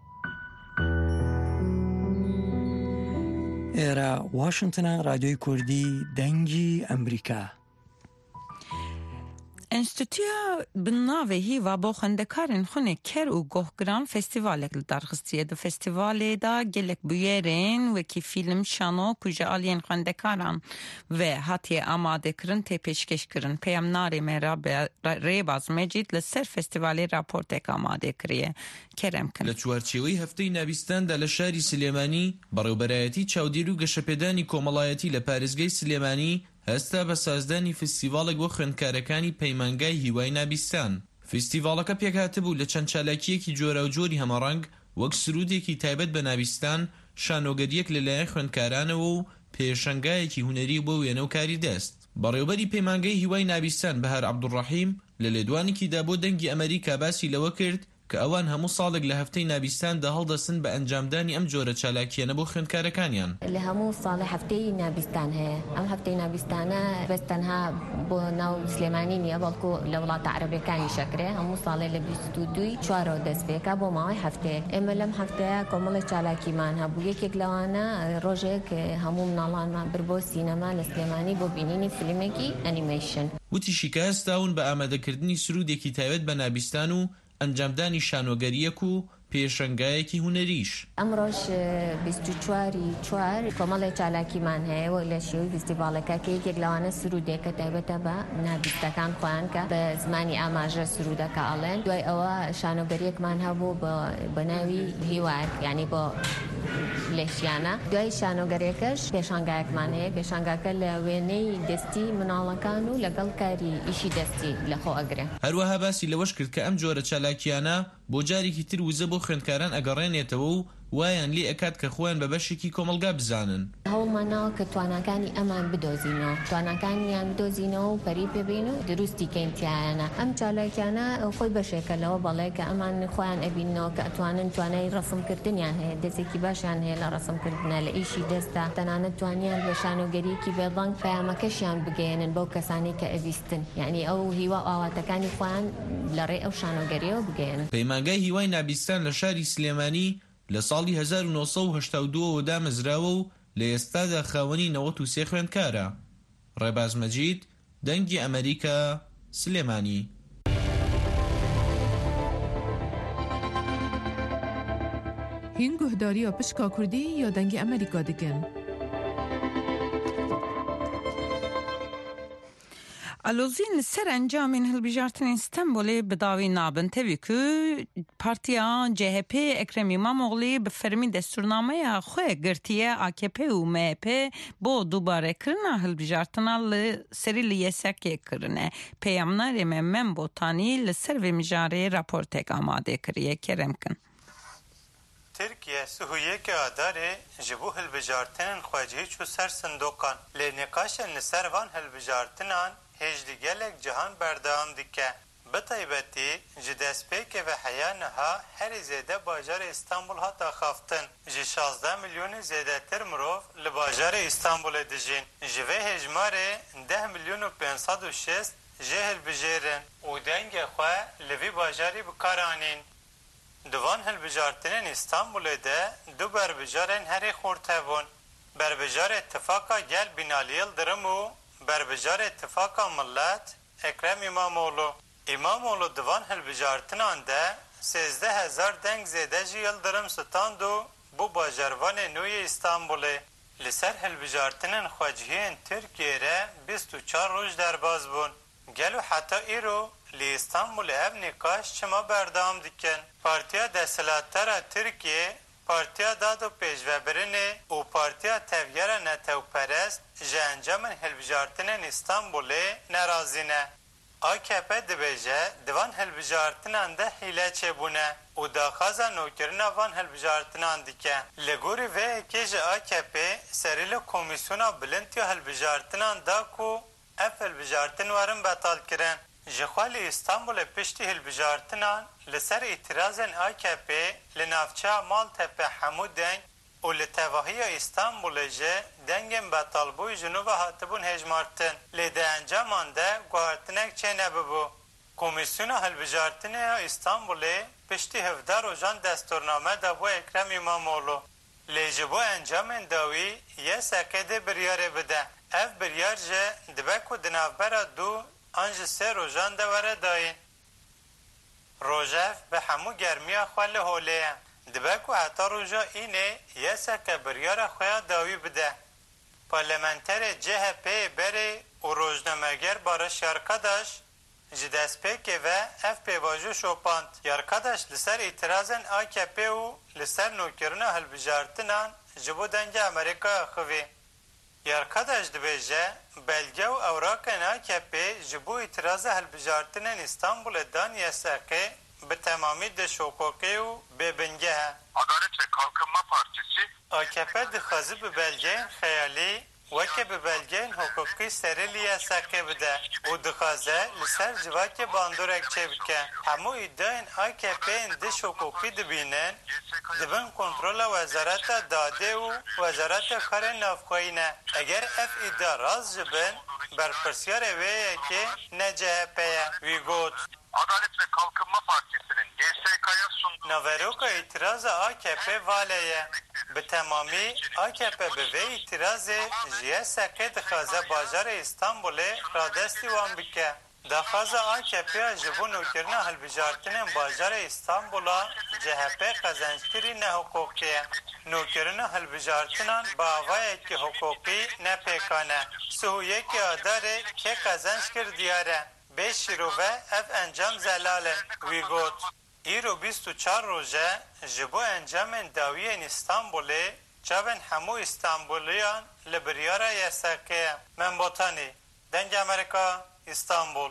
ئێرە واشنگتنە رادیۆی کوردی دەنگی ئەمریکا. ئەنستیتویا بناوێ هیوا بۆ خوێندەکارên xwînê ker û gohgiran festîvalek li darxistiye di festîvalê da gelek bûyerên wekî fîlm şano ku ji aliyên xwendekaran ve hatiye amadekirin tê pêşkêşkirin peyamnarê me Rêbaz Mecîd li ser festîvalê raportek amade kiriye. Kerem kin. لە چوارچێوەی هەفتەی ناویستاندا لە شاری سلێمانی بەڕێوەبەرایەتی چاودێر و گەشەپێدانی کۆمەڵایەتی لە پارێزگای سلێمانی هەستا بە سازدانی فستیڤالێک بۆ خوێندکارەکانی پەیمانگای هیوای نابیستان. فستیڤالەکە پێکهاتبوو لە چەند چالاکیەکی جۆرە و جۆری هەمەڕەنگ وەک سرودێکی تایبەت بە نابیستان، شانۆگەریەک لەلایەن خوێندکارانەوە و پێشەنگایەکی هونەری بۆ وێنە و کاری دەست. بەڕێوەبەری پەیمانگای هیوای نابیستان بەهار عەبدوڕەحیم لە لێدوانێکیدا بۆ دەنگی ئەمریکا باسی لەوە کرد کە ئەوان هەموو ساڵێک لە هەفتەی نابیستاندا هەڵدەسن بە ئەنجامدانی ئەم جۆرە چالاکیانە بۆ خوێندکارەکانیان. لە هەموو ساڵی هەفتەی نابیستان هەیە. ئەم هەفتەی نابیستانە بەس تەنها بۆ ناو سلێمانی نییە بەڵکو لە وڵاتە عەرەبیەکانی شەکرێ هەموو ساڵێ لە 22 چوارەوە دەست پێکا بۆ ماوەی هەفتەیە. ئێمە لەم هەفتەیە کۆمەڵی چالاکیمان هەبوو. یەکێک لەوانە ڕۆژێک هەموو مناڵانمان بر بۆ سینەما لە سلێمانی بۆ بینینی فیلمێکی ئەنیمەیشن. وتی شیکاستاون بە ئامادەکردنی سرودێکی تایبەت بە نابیستان و ئەنجامدانی شانۆگەریەک و پێشەنگایەکی هونەریش. ئەمڕۆژ 24 کۆمەڵی چالاکیمان هەیە و لە شێوەی فستیڤالەکە کە یەکێک لەوانە سرودێکە تایبەتە بە نابیستەکان خۆیان کە بە زمانی ئاماژە سرودەکە ئاڵێن. دوای ئەوە شانۆگەریەکمان هەبوو بە ناوی هیوار یعنی بۆ لێشیانە. دوای شانۆگەریەکەش پێشانگایەکمان هەیە. پێشانگاکە لە وێنەی دەستی مناڵەکان و لەگەڵ کاری ئیشی دەستی لەخۆ ئەگرێ. هەروەها باسی لەوەش کرد کە ئەم جۆرە چالاکیانە بۆ جارێکی تر وزە بۆ خوێندکاران ئەگەڕێنێتەوە و وایان لێ ئەکات کە خۆیان بە بەشێکی کۆمەلگا بزانن. هەوڵماناوە کە تواناکانی ئەمان بدۆزینەوە، تواناکانیان بدۆزینەوە و پەری پێبین و دروستی کەینتیانە. ئەم چالاکیانە خۆی بەشێکە لەوە بەڵێ کە ئەمان خۆیان ئەبینەوە کە ئەتوانن توانای ڕەسمکردنیان هەیە، دەستێکی باشیان هەیە لە ڕەسمکردنە لە ئیشی دەستا، تەنانەت توانیان بە شانۆگەریەکی بێڵنگ پەیامەکەشیان بگەێنن بەو کەسانی کە ئەویستن، یعنی ئەو هیوا ئاواتەکانی خۆیان لە ڕێ ئەو شانۆگەریەوە بگەێنن. پەیمانگای هیوای نابیستان لە شاری سلێمانی لە ساڵی 1982 دامەزراوە و لە ئێستادا خاوەنی 93 خوێندکارە. ڕێباز مەجید، دەنگی ئەمریکا، سلێمانی. هین گوهداریە پشکا کوردی یا دەنگی ئەمریکا دەکەن. Alozîn li ser encamên hilbijartinên Stenbolê bi dawî nabin tevî ku Partiya CHP Ekrem İmamoğlu bi fermî destûrnameya xwe girtiye AKP û MHP bo dubarekirina hilbijartina li serî li Yêsekê kirine. Peyamnarê me Membotanî li ser vê mijarê raportek amade kiriye. Kerem kin. ترکیه سهویه که آداره جبو هلبجارتنن خواجهی چو سر صندوقان لنقاشن لسر وان هلبجارتنان هجدگلک جهان بردام دیکه بطیبتی جدسپیک و حیانها هر زیده باجار استانبول ها تا خافتن جی 16 میلیون زیده تر مروف لباجار استانبول دجین جوه هجماره 10 میلیون و 506 جهل بجیرن و دنگ خواه لوی باجاری بکارانین دوان هلبجارتنین استانبول ده دو بربجارن هری خورته بون بربجار اتفاقا گل بینالیل درمو بربجار اتفاقا ملت اکرم امامولو امامولو دوان هلبجارتنان ده 13,000 دنگ زیده جیل درم ستاندو بو باجروان نوی استانبوله لسر هلبجارتنین خواجهین ترکیه ره 24 روز در باز بون گلو حتی ایرو لی استانبول اف نقاش چما بردام دیکن پارتیا دستلاتر ترکیه پارتیا دادو پیشوبرنه و پارتیا تفگر نتو پرست جه انجامن هلبجارتنین استانبوله نرازینه AKP dibêje divan hilbijartinan de hîle çêbûne û daxwaza nûkirina van hilbijartinan dike. Li gorî vê yekê ji AKP serî li komîsyona bilind ya hilbijartinan da ku ev hilbijartin warin betalkirin. Ji xwe li İstanbulê piştî hilbijartinan li ser îtirazên AKP li navçeya Maltepe hemû deng û li tevahiya İstanbulê jî dengên betalbûyî ji nû ve hatibûn hejmartin. Lê di encaman de guhartinek çê nebibû. Komîsyona Hilbijartinê ya İstanbulê piştî 17 rojan destûrname da bû Ekrem İmamoğlu. Lê ji bo encamên dawî YSK dê biryarê bide. Ev biryar jî dibe ku di navbera dû an ji sê rojan de were dayîn. Rojev bi hemû germiya xwe li holê ye. Dibe ku heta roja înê YSK biryara xwe ya dawî bide. Parlamenterê CHP berê û rojnameger Barış Yarkadaş ji destpêkê ve ev pêvajo şopand. Yarkadaş li ser îtirazên AKP û li ser nûkirina hilbijartinan ji bo dengê Amerîkaya xivî. Yarkadaş dibêje belge û ewrakên AKP ji bo îtiraza hilbijartinên İstanbulê dan YSK bi temamî de şokokê û bêbinge he. Adalet ve Kalkınma Partisi AKP dixwaze bi belgeyên xeyalî weke bi belgeyên hukukî serê li YSK bide û dixwaze li ser civakê bandorek çê bike. Hemû îddiayên AKP'yên diş hukukî dibînin dibin kontrola Wezareta Dadê û Wezareta Karên Navxweyî ne. Eger ev îddia rast ji bin berpirsiyarê wê yekê ne CHP ye. Wî got Adalet ve Kalkınma Partisi'nin YSK'ya sunduğu Naveroka itiraza AKP valeye. Bi temamî AKP bi vê îtirazê ji YSK dixwaze bajarê İstanbulê radestî wan bike. Daxwaza AKP ji bo nûkirina hilbijartinên bajarê İstanbul'a CHP qezençkirî nehukukî ye. Nûkirina hilbijartinan bi avayekî hukukî ne pêkane. Sihûyekî adarê kê qezençkir diyar e. Beş şîrove ev encam zelalin. Wî got îro 24 roje ji bo encamên dawiyên İstanbulê çavên hemû İstanbuliyan li biryara YSK ye. Min botanî dengê Amerîka İstanbul.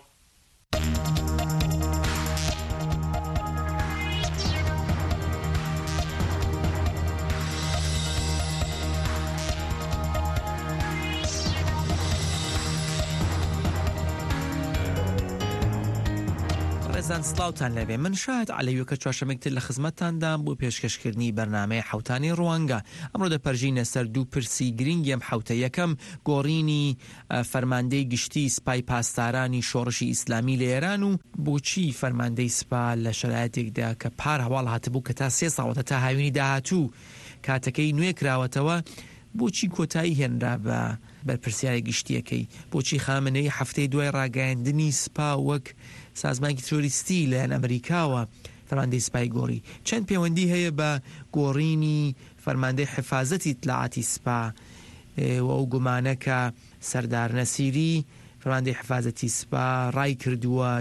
ڕێزان سڵاوتان لەبێ من شاهد عەلەویەکە چوارشەمێکتر لە خزمەتتاندام بۆ پێشکەشکردنی بەرنامەی حەوتانی ڕوانگە. ئەمڕۆ دەپەرژینە سەر دوو پرسی گرنگی ئەم حەوتە. یەکەم گۆڕینی فەرماندەی گشتی سپای پاسدارانی شۆڕشی ئیسلامی لە ئێران و بۆچی فەرماندەی سپا لە شەرایەتێکدا کە پار هەواڵ هاتبوو کە تا 3 ساڵەتە تا هاوینی داهاتوو کاتەکەی نوێ کراوەتەوە بۆچی کۆتایی هێنرا بە بەرپرسیاری گشتیەکەی؟ بۆچی خامنەی هەفتەی دوای ڕاگەیاندنی سپا وەک سازمانێکی تۆریستی لەلایەن ئەمریکاوە فەرماندەی سپای گۆڕی؟ چەند پەیوەندی هەیە بە گۆڕینی فەرماندەی حفاظەتی ئیتلاعاتی سپا و ئەو گومانە کە سەردار نەسیری فەرماندەی حفاظەتی سپا ڕای کردووە؟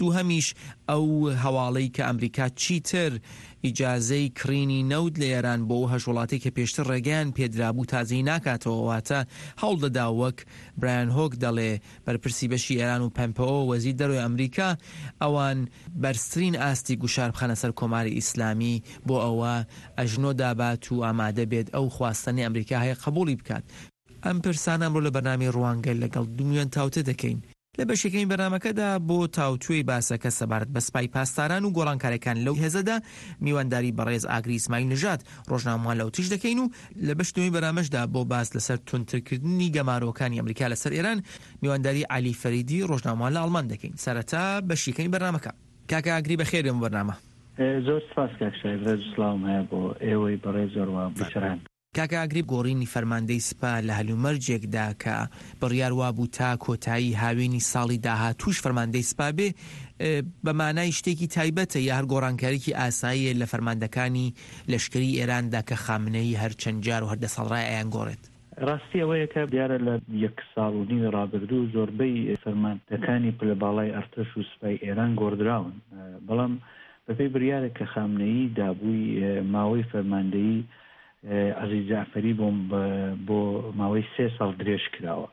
دووهەمیش ئەو هەواڵەی کە ئەمریکا چیتر ئیجازەی کڕینی نەود لە ئێران بۆ هەژ وڵاتی کە پێشتر ڕێگەیان پێدرابوو تازەی ناکاتەوە واتە هەوڵ دەدا وەک برایان هۆک دەڵێ بەرپرسی بەشی ئێران و پەمپەوە وەزیر دەرۆی ئەمریکا ئەوان بەرزترین ئاستی گوشار بخەنە سەر کۆماری ئیسلامی بۆ ئەوە ئەژنۆ دابات و ئامادە بێت ئەو خواستنی ئەمریکا هەیە قبولی بکات. ئەم پرسانە ئەمڕۆ لە بەرنامەی ڕوانگە لەگەڵ 2 میلیۆن تاوتە دەکەین. لە بەشەکەی بەرنامەکەدا بۆ تاوتوێی باسەکە سەبارەت بە سپای پاسداران و گۆڕانکارەکان لەو هێزەدا میوانداری بەڕێز ئاگری ئیسماعیل نژاد ڕۆژنامەوان لەو تیش دەکەین و لە بەش دومی بەرنامەشدا بۆ باس لەسەر تونترکردنی گەمارۆکانی ئەمریکا لەسەر ئێران میوانداری عەلی فەریدی ڕۆژنامەوان لە ئەڵمان دەکەین. سەرەتا بەشیکەی بەرنامەکە. کاکە ئاگری بەخێرم بەرنامە. زۆر سپاس کاکشای سڵاوم هەیە بۆ ئێوەی بەڕێز زۆروا بشران. کاکە ئاگری گۆڕینی فەرماندەی سپا لە هەلومەرجێکدا کە بڕیار وابوو تا کۆتایی هاوێنی ساڵی داهاتووش فەرماندەی سپا بێ بە مانای شتێکی تایبەتە یا هەر گۆڕانکاریی ئاساییە لە فەرماندەکانی لەشکری ئێراندا کە خامنەی هەرچەند جار و هەردە ساڵڕای ئەیان گۆڕێت. ڕاستی ئەوەیە کە دیارە لە 1 ساڵ و نیوی ڕابردوو زۆربەی فەرماندەکانی پلە باڵای ئەرتەش و سپای ئێران گۆڕدراون، بەڵام بەپێی بڕیارێک کە خامنەیی دابووی ماوەی فەرماندەیی عەزیز جەعفەری بۆ ماوەی 3 ساڵ درێژ کراوە.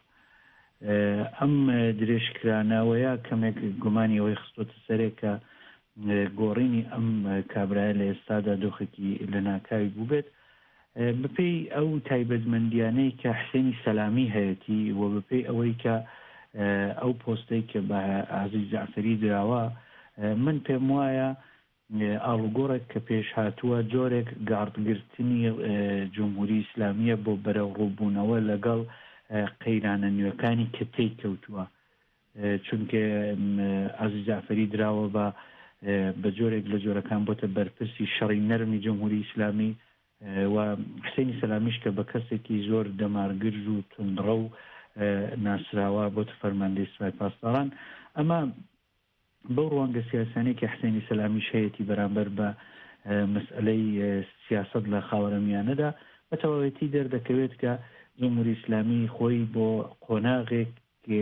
ئەم درێژکرانەوەیە کەمێک گومانی ئەوەی خستۆتە سەرێک کە گۆڕینی ئەم کابرایە لە ئێستادا دۆخێکی لە ناکاوی بوو بێت بەپێی ئەو تایبەتمەندیانەی کە حسێنی سەلامی هەیەتی و بەپێی ئەوەی کە ئەو پۆستەی کە بە عەزیز جەعفەری دراوە من پێم وایە ئاڵوگۆڕێک کە پێش هاتووە جۆرێک گاردگرتنی جمهوری ئیسلامیە بۆ بەرەو ڕووبوونەوە لەگەڵ قەیرانە نوێەکانی کە تێی کەوتووە، چونکە عەزیز جەعفەری دراوە بە جۆرێک لە جۆرەکان بۆتە بەرپرسی شەڕی نەرمی جمهوری ئیسلامی و حسێنی سەلامیش کە بە کەسێکی زۆر دەمارگرژ و توندڕە و ناسراوە بۆتە فەرماندەی سوپای پاسداران. ئەمە بەو ڕوانگە سیاسانەی کە حسێنی سەلامیش هەیەی بەرامبەر بە مەسئلەی سیاست لە خاوەرەمیانەدا بە تەواوەتی دەردەکەوێت کە جمهوری ئیسلامی خۆی بۆ قۆناغێک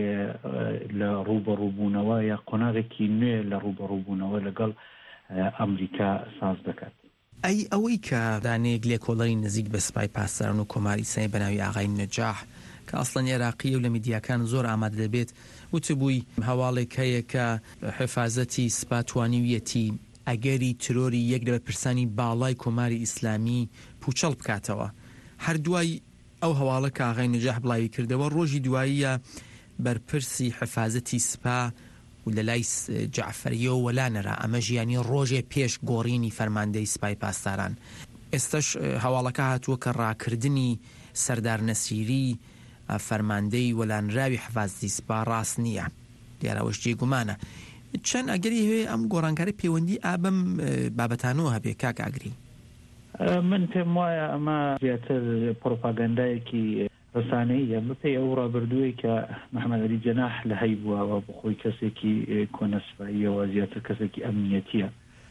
لە ڕوبەڕووبوونەوە یا قۆناغێکی نوێ لە ڕوبەڕووبوونەوە لەگەڵ ئەمریکا ساز دەکات. ئەوەی کە دانەیەک لێکۆڵەری نزیک بە سپای پاسداران و کۆماری سەی بەناوی ئاغای نەجاح کە ئەسڵەن عێراقیە و لە میدیاکان زۆر ئامادە دەبێت وتبووی هەواڵێک هەیە کە حفازەتی سپا توانیویەتی ئەگەری ترۆری یەک لە بەرپرسانی باڵای کۆماری ئیسلامی پوچەڵ بکاتەوە. هەردوای ئەو هەواڵە کە ئاغای نەجاح بڵاوی کردەوە ڕۆژی دواییە بەرپرسی حفازەتی سپا و لە لای جەعفەریەوە وەلانەرا ئەمە ژیانی ڕۆژێ پێش گۆڕینی فەرماندەی سپای پاسداران. ئێستش هەواڵەکە هاتووە کە ڕاکردنی سەردار نەسیری فەرماندەی وەلانراوی حفازەتی سپا ڕاست نییە، دیارەوەش جێگومانە. چەند ئەگەری هەیە ئەم گۆڕانکاری پەیوەندی ئابم بابەتانەوە هەبێ کاک ئاگری؟ من پێم وایە ئەمە زیاتر پرۆپاگەندایەکی ڕسانەیە بەپێی ئەو ڕابردووی کە محەممەد عەلی جەناح لە هەی بووەوە بخۆی کەسێکی کۆنەسپاییەوە زیاتر کەسێکی ئەمنیەتیە،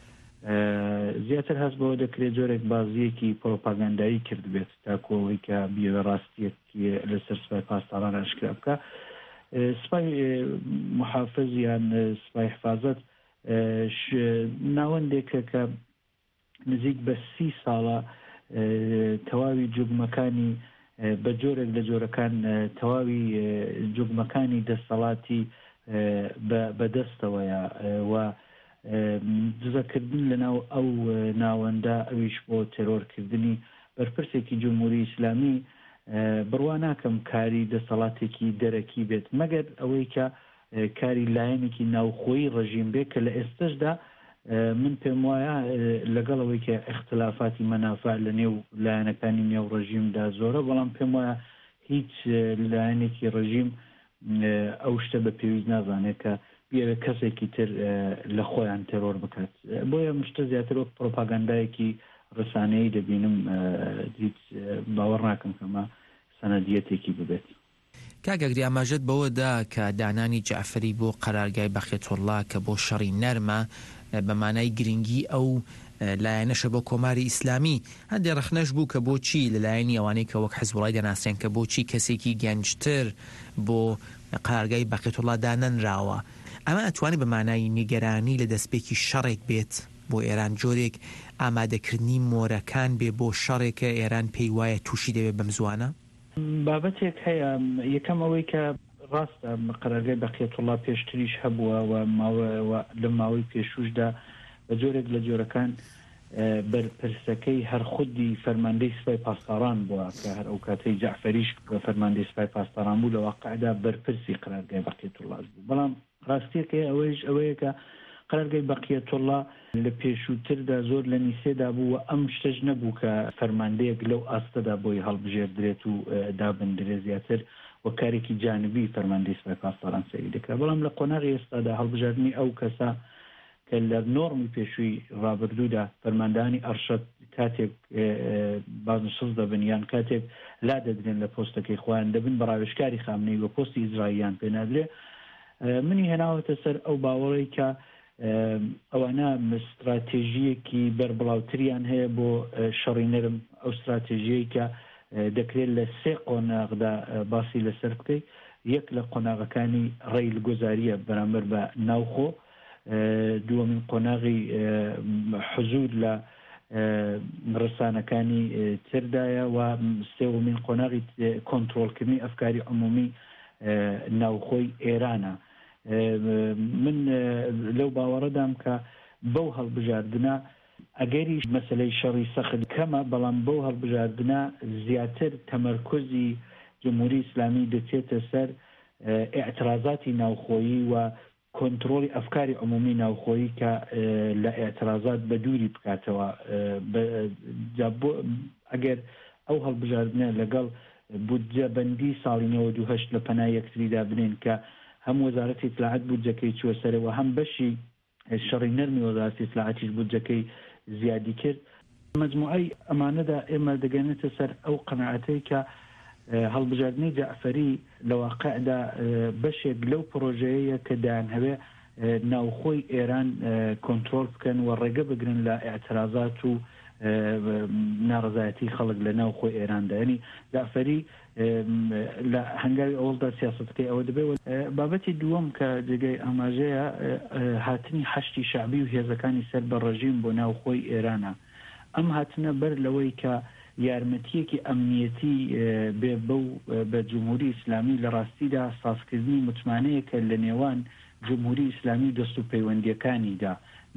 زیاتر هەست بەوە دەکرێت جۆرێک بازیەکی پرۆپاگەندایی کرد بێت تاکۆەوەی کە بیەوە ڕاستیەتی لەسەر سپای پاسداران ئاشکرا بکە. سپای محافظ یان سپای حفاظەت ناوەندێکە کە نزیک بە 30 ساڵە تەواوی جوگمەکانی بە جۆرێک لە جۆرەکان تەواوی جوگمەکانی دەسەڵاتی بەدەستەوەیە و دزەکردن لەناو ئەو ناوەندە ئەویش بۆ تێرۆرکردنی بەرپرسێکی جمهوری ئیسلامی بڕوا ناکەم کاری دەسەڵاتێکی دەرەکی بێت مەگەر ئەوەی کە کاری لایەنێکی ناوخۆیی ڕژیم بێت کە لە ئێستەشدا من پێم وایە لەگەڵەوەی کە اختلافاتی مەنافع لە نێو لایەنەکانی نێو ڕژیمدا زۆرە، بەڵام پێم وایە هیچ لایەنێکی ڕژیم ئەو شتە بە پێویست نازانێت کە بیاوێت کەسێکی تر لە خۆیان تێرۆر بکات. بۆیە مشتە زیاتر وەک پرۆپاگەندایەکی ڕسانەیە دەبینم، هیچ باوەڕ ناکەم کەمە سەنەدیەتێکی ببێت. کاگەگری ئاماژەت بەوەدا کە دانانی جەعفەری بۆ قەرارگای بەخێتوڵڵا کە بۆ شەڕی نەرمە بە مانای گرنگی ئەو لایەنەشە بۆ کۆماری ئیسلامی هەندێک ڕەخنەش بوو کە بۆچی لەلایەنی ئەوانەی کە وەک حیزبوڵای دەناسیان کە بۆچی کەسێکی گەنجتر بۆ قەرارگای بەخێتوڵڵا دانەنراوە. ئەمە ئەتوانێت بە مانای نیگەرانی لە دەستپێکی شەڕێک بێت بۆ ئێران، جۆرێک ئامادەکردنی مۆرەکان بێ بۆ شەڕێکە ئێران پێی وایە تووشی دەوێت بەم زوانە؟ بابەتێک هەیە. یەکەم ئەوەی کە ڕاستە قەرارگای بەقیەتوڵا پێشتریش هەبووە و لە ماوەی پێشوشدا بە جۆرێک لە جۆرەکان بەرپرسەکەی هەر خودی فەرماندەی سوپای پاسداران بووە کە هەر ئەو کاتەی جەعفەریش بە فەرماندەی سوپای پاسداران بوو، لە واقعدا بەرپرسی قەرارگای بەقیەتوڵا بوو. بەڵام ڕاستیەکە ئەوەیە کە قەرارگای بەقیەتوڵا لە پێشووتردا زۆر لە نیسێدا بوو و ئەم شتەش نەبوو کە فەرماندەیەک لەو ئاستەدا بۆی هەڵبژێردرێت و دابندرێت، زیاتر وە کارێکی جانبی فەرماندەی سوپای پاسداران سەری دەکرا. بەڵام لە قۆناغی ئێستادا هەڵبژاردننی ئەو کەسە کە لە نۆرمی پێشووی ڕابردوودا فەرماندانی ئەرشەد کاتێک بازنشست دەبن یان کاتێک لا دەدرێن لە پۆستەکەی خۆیان دەبن بە ڕاوێژکاری خامنەی وە پۆستی ئیزرائیلیان پێنادرێ. منی هێناوەتە سەر ئەو باوەڕەی کە ئەوانە استراتێژیەکی بەربڵاوتریان هەیە بۆ شەڕی نەرم، ئەو استراتێژیەی کە دەکرێت لە 3 قۆناغدا باسی لەسەر بکەیت. یەک لە قۆناغەکانی ڕێیلگۆزاریە بەرامبەر بە ناوخۆ، دووەمین قۆناغی حزور لە ڕسانەکانی تردایە و سێوەمین قۆناغی کۆنتڕۆڵکردنی ئەفکاری عمومی ناوخۆی ئێرانە. من لەو باوەڕەدام کە بەو هەڵبژاردنە ئەگەری مەسلەی شەڕی سەخت کەمە، بەڵام بەو هەڵبژاردنە زیاتر تەمەرکۆزی جمهوری ئیسلامی دەچێتە سەر ئێعترازاتی ناوخۆیی و کۆنتڕۆڵی ئەفکاری عمومی ناوخۆیی کە لە ئێعترازات بە دووری بکاتەوە. ئەگەر ئەو هەڵبژاردنە لەگەڵ بودجە بەندی ساڵی 98 لە پەنای یەکتریدا بنێن کە هەم وەزارەتی ئیتلاعات بودجەکەی چوە سەرەوە، هەم بەشی شەڕی نەرمی وەزارەتی ئیتلاعاتیش بودجەکەی زیادی کرد، مجموعەی ئەمانەدا ئێمە دەگەنێتە سەر ئەو قەناعەتەی کە هەڵبژاردنەی جەعفەری لە واقعدا بەشێک لەو پرۆژەیە کە دایان هەوێ ناوخۆی ئێران کۆنتڕۆڵ بکەن و ڕێگە بگرن لە ئێعترازات و ناڕزایەتی خەڵک لە ناوخۆی ئێراندا. ینی جەعفەری لە هەنگاوی ئەوڵدا سیاسەتەکەی ئەوە دەبێت. بابەتی دووەم کە جێگەی ئاماژەیە هاتنی حەشتی شعبی و هێزەکانی سەر بە ڕەژیم بۆ ناوخۆی ئێرانە. ئەم هاتنە بەر لەوەی کە یارمەتیەکی ئەمنیەتی بێ بە جمهوری ئیسلامی لە ڕاستیدا سازکردنی متمانەیەکە لە نێوان جمهوری ئیسلامی دەست و پەیوەندیەکانیدا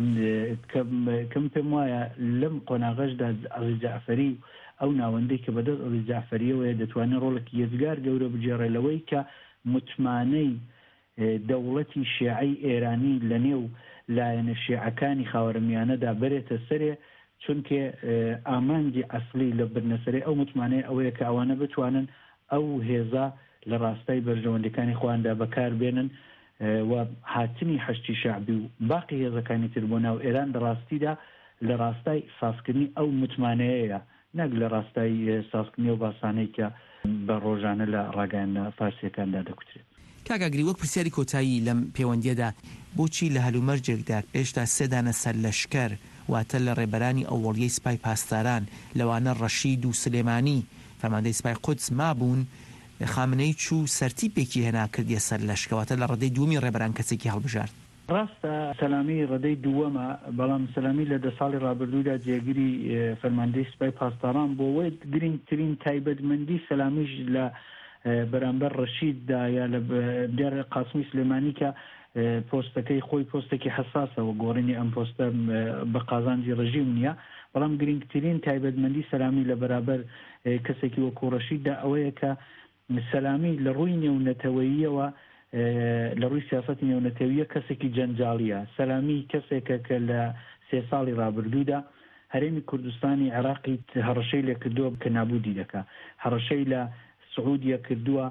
کەم پێم وایە لەم قۆناغەشدا ئەڵی جەعفەری ئەو ناوەندەی کە بەدەست ئەڵی جەعفەریەوەیە دەتوانێت ڕۆڵێکی یەکجار گەورە بجێڕێلەوەی کە متمانەی دەوڵەتی شیعی ئێرانی لە نێو لایەنە شیعەکانی خاوەرمیانەدا بەرێتە سەرێ، چونکە ئامانجی ئەسلی لە برنەسەری ئەو متمانەیە ئەوەیە کە ئەوانە بتوانن ئەو هێزە لە ڕاستای بەرژەوەندەکانی خۆیاندا بەکار بێنن و هاتنی حەشتی شعبی و باقی هێزەکانی تر بۆ ناو ئێران لە ڕاستیدا لە ڕاستای سازکردنی ئەو متمانەیەیە، نەک لە ڕاستای سازکردنی و باسانەی کە بە ڕۆژانە لە ڕاگەیاندە فارسیەکاندا دەکوترێت. کاگاگری وەک پرسیاری کۆتایی لەم پەیوەندیەدا بۆچی لە هەلومەرجێکدا پێشتا 3 دانە سەر لەشکەر واتە لە ڕێبەرانی ئەووەڵیەی سپای پاسداران لەوانە ڕەشید و سلێمانی فەرماندەی سپای قودس مابوون، خامنەی چوو سەرتیپێکی هێنا کردیە سەر لەشکەواتە لە ڕێدەی دووەمی ڕێبەران کەسێکی هەڵبژارد. ڕاستە سەلامی ڕێدەی دووەمە، بەڵام سەلامی لە 10 ساڵی ڕابردوودا جێگیری فەرماندەی سپای پاسداران بۆ وەی گرنگترین تایبەتمەندی سەلامیش لە بەرامبەر ڕەشیددا یا لە دیار قاسمی سلێمانی کە پۆستەکەی خۆی پۆستێکی حساسەوە گۆڕینی ئەم پۆستە بە قازانجی ڕژیم نییە، بەڵام گرنگترین تایبەتمەندی سەلامی لە بەرابەر کەسێکی وەکو ڕەشیددا ئەوەیە کە سەلامی لە ڕووی نێونەتەوەییەوە لە ڕووی سیاسەتی نێونەتەوەییە کەسێکی جەنجاڵیە. سەلامی کەسێکە کە لە 3 ساڵی ڕابردوودا هەرێمی کوردستانی عێراقی هەڕەشەی لێ کردووە کە نابودی دەکا، هەڕەشەی لە سعودیە کردووە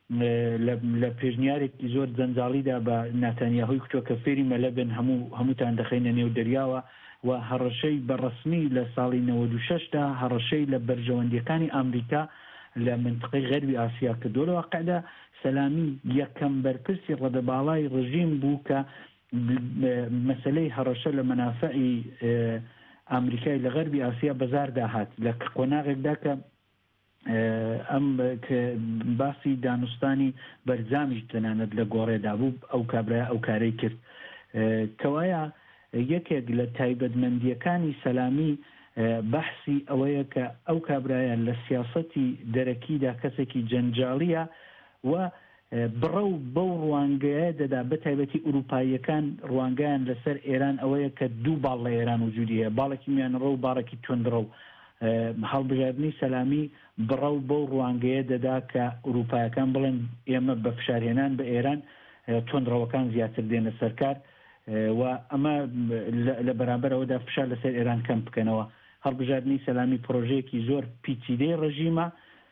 لە پێشنیارێکی زۆر جەنجاڵیدا بە ناتانیاهوی کچۆ کە فێری مەلە بن هەمووتان دەخینە نێو دەریاوە و هەڕەشەی بەڕسمی لە ساڵی 96دا هەڕەشەی لە بەرژەوەندیەکانی ئامریکا لە منطقەی غەربی ئاسیا کردووە. لە واقعدا سەلامی یەکەم بەرپرسی ڕەدەباڵای ڕژیم بوو کە مەسلەی هەڕەشە لە مەنافعی ئامریکای لە غەربی ئاسیا بەزار داهات لە قۆناغێکدا کە ئەم کە باسی دانوستانی بەرزامیش تەنانەت لە گۆڕێدا بوو ئەو کابرا ئەو کارەی کرد کەوایە یەکێک لە تایبەتمەندیەکانی سەلامی بەحسی ئەوەیە کە ئەو کابرایە لە سیاسەتی دەرەکیدا کەسێکی جەنجاڵیە و بڕە و بەو ڕوانگەیە دەدا بە تایبەتی ئوروپاییەکان ڕوانگەیان لەسەر ئێران ئەوەیە کە دوو باڵ لە ئێران وجودی هەیە باڵێکی میانڕە و باڕێکی توندڕە و هەڵبژاردننی سەلامی بڕە و بەو ڕوانگەیە دەدا کە ئوروپایەکان بڵێن ئێمە بە فشارهێنان بە ئێران توندڕەوەکان زیاتر دێنە سەرکار و ئەمە لە بەرامبەرەوەدا فشار لەسەر ئێران کەم بکەنەوە هەڵبژاردننی سەلامی پرۆژەیەکی زۆر پیچیدەی ڕژیمە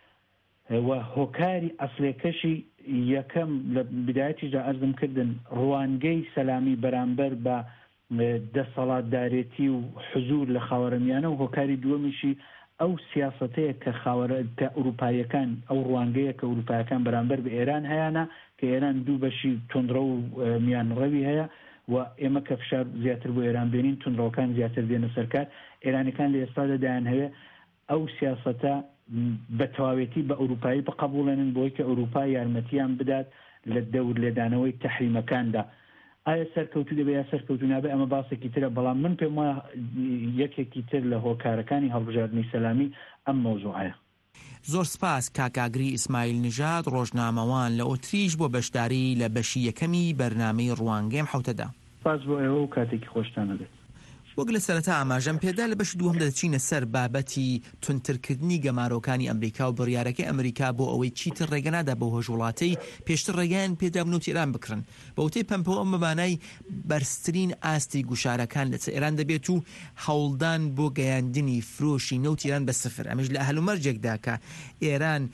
و هۆکاری ئەسلێکەشی یەکەم لە بدایەتیشدا ئەرزم کردن ڕوانگەی سەلامی بەرامبەر بە دەسەڵاتدارێتی و حزور لە خاوەرەمیانە و هۆکاری دووەمیشی ئەو سیاسەتەیە کە کە ئوروپایەکان ئەو ڕوانگەیە کە ئوروپایەکان بەرامبەر بە ئێران هەیەە کە ئێران دوو بەشی توندڕە و میانڕەوی هەیە و ئێمە کە فشار زیاتر بۆ ئێران بێنین توندڕەوەکان زیاتر دێنە سەرکار ئێرانەکان لە ئێستادا دایان هەیە ئەو سیاسەتە بە تەواوێتی بە ئوروپایی بقبولێنن بۆی کە ئوروپا یارمەتیان بدات لە دەور لێدانەوەی تەحریمەکاندا ئایا سەرکەوتو دەبێت یا سەرکەوتو نابێت ئەمە باسێکی ترە بەڵام من پێم وایە یەکێکی تر لە هۆکارەکانی هەڵبژاردننی سەلامی ئەم مەوزوعەیە. زۆر سپاس کاکاگری ئیسماعیل نژاد ڕۆژنامەوان لە ئۆتریش بۆ بەشداری لە بەشی یەکەمی بەرنامەی ڕوانگەم حوتەدا. سپاس بۆ ئێوە و کاتێکی خۆشتانە بێت. وەک لە سەرەتا ئاماژەم پێدا لە بەشی دووەم دەچینە سەر بابەتی تونترکردنی گەمارۆکانی ئەمریکا و بڕیارەکەی ئەمریکا بۆ ئەوەی چیتر ڕێگەنادا بە هۆژوڵاتی پێشتر ڕێگەیان پێدابن و ئێران بکڕن بە وتەی پەمپەوە ئەم بەمانای بەرزترین ئاستی گوشارەکان لە ئێران دەبێت و هەوڵدان بۆ گەیاندنی فرۆشی نەوت ئێران بە سفر ئەمەش لە هەلومەرجێکدا کە ئێران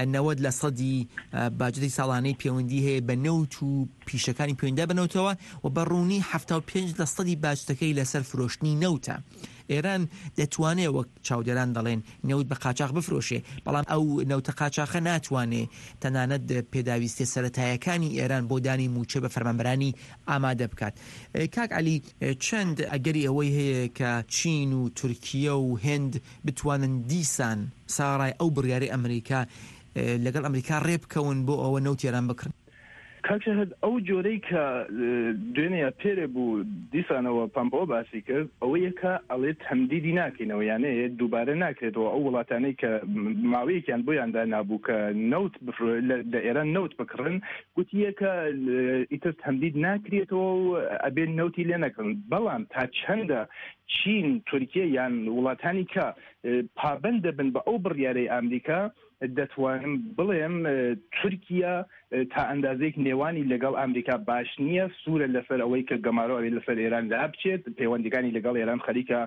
90% باجەتی ساڵانەی پەیوەندی هەیە بە نەوت و پیشەکانی پەیوەندیدا بنەوتەوە و بەڕوونی 75% باجەتەکەی لەسەر فرۆشتنی نەوتە. ئێران دەتوانێت وەک چاودێران دەڵێن نەوت بە قاچاق بفرۆشێ بەڵام ئەو نەوتە قاچاقە ناتوانێت تەنانەت پێداویستێ سەرەتایەکانی ئێران بۆ دانی موچە بە فەرمانبەرانی ئامادە بکات. کاک عەلی چەند ئەگەری ئەوەی هەیە کە چین و تورکیە و هێند بتوانن دیسان ساڕای ئەو بڕیاری ئەمریکا لەگەڵ ئەمریکا ڕێبکەون بۆ ئەوە نەوت ئێران بکڕن؟ کاکشەهد ئەو جۆرەی کە دوێنەیە پێرێ بوو دیسانەوە پەمپەوە باسی کرد ئەوەیە کە ئەڵێت هەمدیدی ناکەینەوە یانەیە دووبارە ناکرێتەوە ئەو وڵاتانەی کە ماوەیەکیان بۆیاندا نابوو کە نەوت لە ئێران نەوت بکڕن گوتیە کە ئیترت هەمدید ناکرێتەوە و ئەبێن نەوتی لێ نەکڕن بەڵام تا چەندە چین تورکیە یان وڵاتانی کە پابەند دەبن بە ئەو بڕیارەی ئەمریکا دەتوانم بڵێم تورکیا تا ئەندازەیەک نێوانی لەگەڵ ئەمریکا باش نییە سوورە لەسەر ئەوەی کە گەمارۆی لەسەر ئێران لا بچێت پەیوەندیەکانی لەگەڵ ئێران خەریکە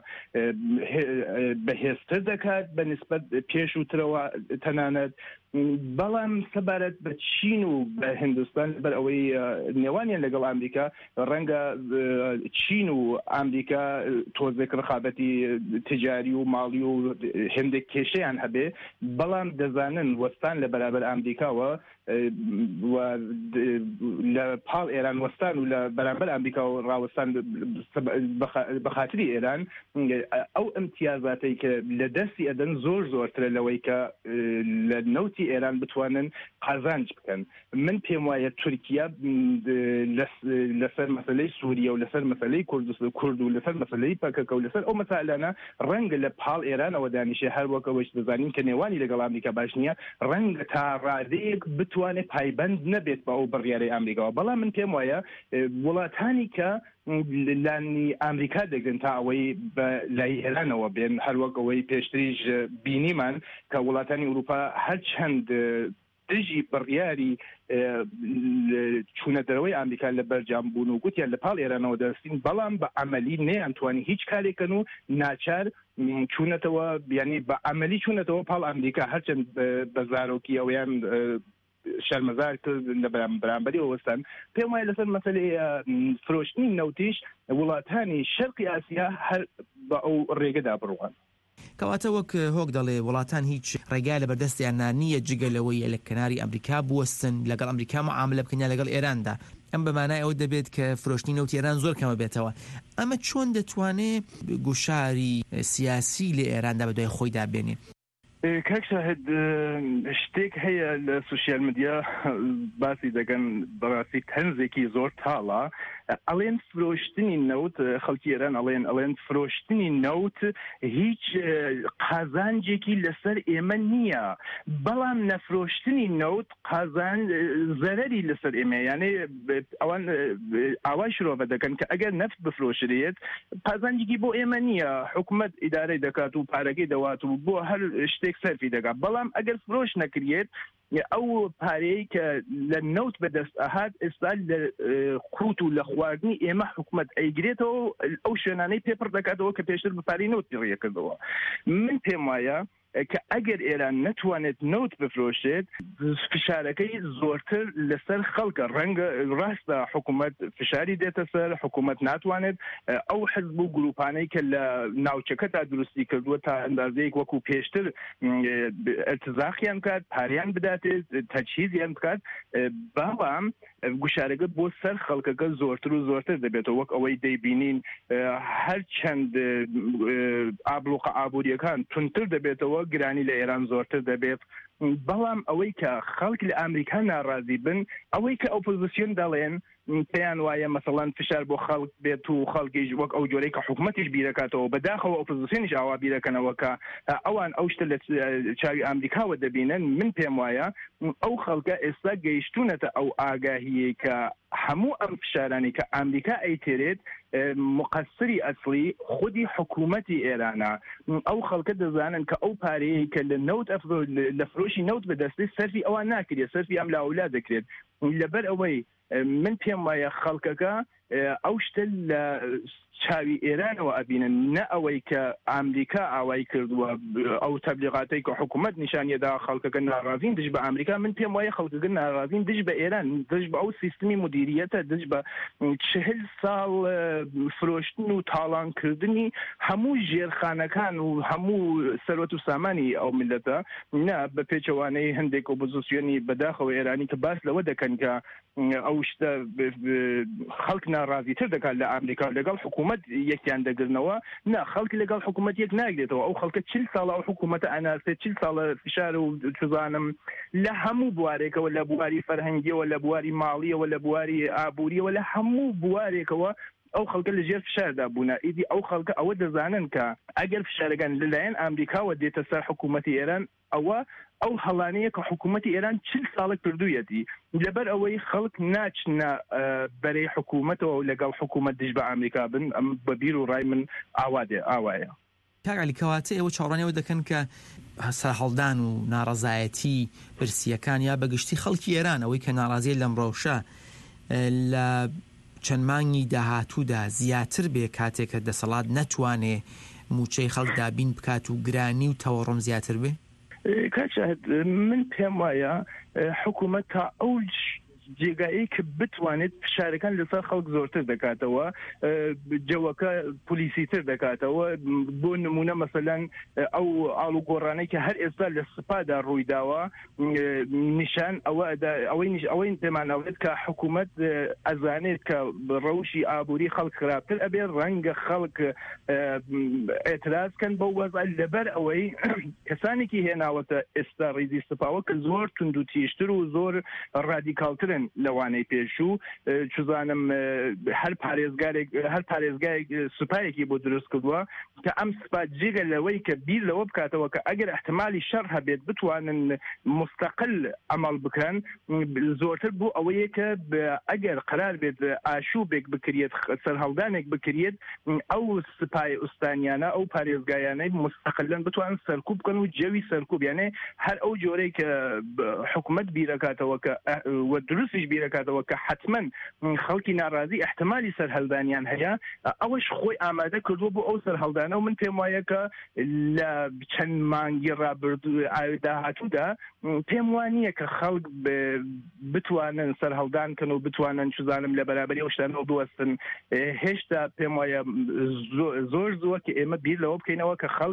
بەهێزتر دەکات بە نسبەت پێش و ترەوە تەنانەت بەڵام سەبارەت بە چین و بە هندستان بەر ئەوەی نێوانیان لەگەڵ ئەمریکا ڕەنگە چین و ئەمریکا تۆزێک ڕخابەتی تجاری و ماڵی و هێندێک کێشەیان هەبێ بەڵام دەزانن وەستان لە بەرابەر ئەمریکاوە لە پاڵ ئێران وەستان و لە بەرامبەر ئەمریکا و ڕاوەستان بە خاتری ئێران ئەو ئەمتیازاتەی کە لە دەستی ئەدەن زۆر زۆرترە لەوەی کە لە نەوتی ئێران بتوانن قازانج بکەن. من پێم وایە تورکیا لەسەر مەسەلەی سووریا و لەسەر مەسەلەی کورد و لەسەر مەسەلەی پەکەکە و لەسەر ئەو مەسائلانە ڕەنگە لە پاڵ ئێرانەوە دانیشێ هەر وەکەوەش دەزانین کە نێوانی لەگەڵ ئەمریکا باش نییە ڕەنگە تا ڕادەیەک بتوانێت پایبند نەبێت بە ئەو بڕیارەی ئەمریکاوە بەڵام من پێم وایە وڵاتانی کە لانی ئەمریکا دەگەن تا ئەوەی لای ئێرانەوە بێن هەروەکەوەی پێشتریش بینیمان کە وڵاتانی ئوروپا هەرچەند دژی بڕیاری چوونەدەرەوەی ئەمریکا لە بەرجام بوون و گوتیان لە پاڵ ئێرانەوە دەستین بەڵام بە ئەمەلی نەیانتوانی هیچ کارێکن و ناچار چوونەتەوە ینی بە ئەمەلی چوونەتەوە پاڵ ئەمریکا هەرچەند بە زارۆکی ئەویان شەرمەزار کرد لە بەرامبەری ئەوەستان پێم وایە لەسەر مەسەلەی فرۆشتنی نەوتیش وڵاتانی شەرقی ئاسیا هەر بە ئەو ڕێگەدا بڕوان. کەواتە وەک هۆک دەڵێ وڵاتان هیچ ڕێگای لە بەردەستیان نانیە جگەلەوەی لە کەناری ئەمریکا بوەستن لەگەڵ ئەمریکا معاملە بکەن لەگەڵ ئێراندا ئەم بەمانای ئەوە دەبێت کە فرۆشتنی نەوتی ئێران زۆر کەمە بێتەوە. ئەمە چۆن دەتوانێت گوشاری سیاسی لە ئێراندا بەدوای خۆی دابێنێ؟ کاک شاهد شتێک هەیە لە سوشیال میدیا باسی دەکەن بەڕاستی تەنزێکی زۆر تاڵە ئەڵێن فرۆشتنی نەوت خەڵکی ئێران ئەڵێن فرۆشتنی نەوت هیچ قازانجێکی لەسەر ئێمە نییە بەڵام نەفرۆشتنی نەوت قازان زەرەری لەسەر ئێمە یانێ ئەوان ئاوای شرۆڤە دەکەن کە ئەگەر نەفت بفرۆشرێت قازانجێکی بۆ ئێمە نییە حکوومەت ئیدارەی دەکات و پارەکەی دەوات و بۆ هەر شتێک سەرفی دەکات بەڵام ئەگەر فرۆش نەکرێت ئەو پارەیە کە لە نەوت بەدەست ئەهات ئێستا لە قوت و لە خواردنی ئێمە حکوومەت ئەیگرێتەوە ئەو شوێنانەی پێپڕ دەکاتەوە کە پێشتر بەپاری نەوت ڕێکردەوە من پێم وایە کە ئەگەر ئێران نەتوانێت نەوت بفرۆشێت فشارەکەی زۆرتر لەسەر خەڵکە ڕەنگە ڕاستە حکوومەت فشاری دێتە سەر حکوومەت ناتوانێت ئەو حزب و گروپانەی کە لە ناوچەکە تا دروستی کردووە تا ئەندازەیەک وەکو پێشتر ئەرتزاقیان بکات پاریان بداتێت تەجهیزیان بکات بەڵام گوشارەکە بۆ سەر خەڵکەکە زۆرتر و زۆرتر دەبێتەوە وەک ئەوەی دەیبینین هەر چەند ئابلوقە ئابوووریەکان تونتر دەبێتەوە گرانی لە ئێران زۆرتر دەبێت بەڵام ئەوەی کە خەڵک لە ئەمریکا ناڕازی بن ئەوەی کە ئۆپۆزیسیۆن دەڵێن پێیان وایە مەسەڵەن فشار بۆ خەڵک بێت و خەڵکیش وەک ئەو جۆرەی کە حکوومەتیش بیرەکاتەوە بەداخەوە ئۆپۆزیسیۆنیش ئاوا بیرەکەنەوە کە ئەوان ئەو شتە لە چاوی ئەمریکاوە دەبینن من پێم وایە ئەو خەڵکە ئێستا گەیشتونەتە ئەو ئاگاهیەی کە هەموو ئەم فشارانی کە ئەمریکا ئەیتێرێت مقصری ئەسڵی خودی حکوومەتی ئێرانە ئەو خەڵکە دەزانن کە ئەو پارەیە کە لە نەوت لە فرۆشی نەوت بەدەستی سەرفی ئەوان ناکرێت سەرفی ئەم لاولا دەکرێت لەبەر ئەوەی من پێم وایە خەڵکەکە ئەو شتە لە چاوی ئێرانەوە ئەبینن نە ئەوەی کە ئەمریکا ئاوای کردووە ئەو تەبلیغاتەی کە حکوومەت نیشانیەدا خەڵکەکە ناڕازین دژ بە ئەمریکا من پێم وایە خەڵکەکە ناڕازین دژ بە ئێران دژ بە ئەو سیستمی مدیریەتە دژ بە 40 ساڵ فرۆشتن و تاڵانکردنی هەموو ژێرخانەکان و هەموو سەرۆت و سامانی ئەو ملەتە نە بە پێچەوانەی هەندێک ئۆپۆزیسیۆنی بەداخەوە ئێرانی کە باس لەوە دەکەن کە ئەو شتە خەڵک ناڕازیتر دەکات لە ئەمریکا لەگەڵ حکوومەت یەکیان دەگرنەوە نا خەڵکی لەگەڵ حکوومەت یەک ناگرێتەوە ئەو خەڵکە 40 ساڵ ئەو حکوومەتە ئەناسێت 40 ساڵە فشار و توزانم لە هەموو بوارێکەوە لە بواری فەرهەنگیەوە لە بواری ماڵیەوە لە بواری ئابووریەوە لە هەموو بوارێکەوە ئەو خەڵکە لە ژێر فشاردا بوون ئیدی ئەو خەڵکە ئەوە دەزانن کە ئەگەر فشارەکان لەلایەن ئەمریکاوە دێتە سەر حکوومەتی ئێران ئەو هەڵانەیە کە حکوومەتی ئێران 40 ساڵە کردوویەتی لەبەر ئەوەی خەڵک ناچنە بەرەی حکوومەتەوە و لەگەڵ حکوومەت دژ بە ئەمریکا بن ئەم بە بیر و ڕای من ئاوایە کاگالی کەواتە ئێوە چاوەڕانیەوە دەکەن کە سەرهەڵدان و ناڕەزایەتی برسیەکان یا بەگشتی خەڵکی ئێران ئەوەی کە ناڕازیە لەم ڕەوشە لە چەند مانگی داهاتوودا زیاتر بێ کاتێک کە دەسەڵات نەتوانێ موچەی خەڵک دابین بکات و گرانی و تەوەڕۆم زیاتر بێ کاچ من پێم وایە حکوومەت تا ئەو جێگایی کە بتوانێت فشارەکان لەسەر خەڵک زۆرتر دەکاتەوە جەوەکە پلیسیتر دەکاتەوە بۆ نمونە مەسەلەن ئەو ئاڵوگۆڕانەی کە هەر ئێستا لە سپادا ڕوویداوە نیشان ئەوەی پێمانەوێت کە حکوومەت ئەزانێت کە ڕەوشی ئابووری خەڵک خراپتر ئەبێت ڕەنگە خەڵک ئێترازکەن بەو وەزع لەبەر ئەوەی کەسانێکی هێناوەتە ئێستا ڕیزی سپاوە کە زۆر تند و تیشتر و زۆر ڕادیکالترن لەوانەی پێشوو چزانم هەر پارێزگایەک سوپایەکی بۆ دروست کردووە کە ئەم سوپا جێگە لەوەی کە بیر لەوە بکاتەوە کە ئەگەر احتمالی شەڕ هەبێت بتوانن مستەقل ئەمەڵ بکەن زۆرتر بۆ ئەوەیە کە ئەگەر قرار بێت ئاشوبێک بکرێت سەرهەڵدانێک بکرێت ئەو سوپای ئوستانیانە ئەو پارێزگایانەی مستەقلن بتوانن سەرکوب بکەن و جەوی سەرکوب یانێ هەر ئەو جۆرەی کە حکوومەت بیرەکاتەوە کە دروستیش بیرەکاتەوە کە حتمما خەڵکی ناڕازی احتمالی سەرهەڵدانیان هەیە ئەوەش خۆی ئامادە کردووە بۆ ئەو سەرهەڵدانە و من پێم وایە کە لە چەند مانگی داهاتوودا پێم وانییە کە خەڵک بتوانن سەرهەڵدان کەن و بتوانن چزانم لە بەرابەری ئەو شتانەوە بوەستن هێشتا پێم وایە زۆر کە ئێمە بیر لەوە بکەینەوە کە خەڵک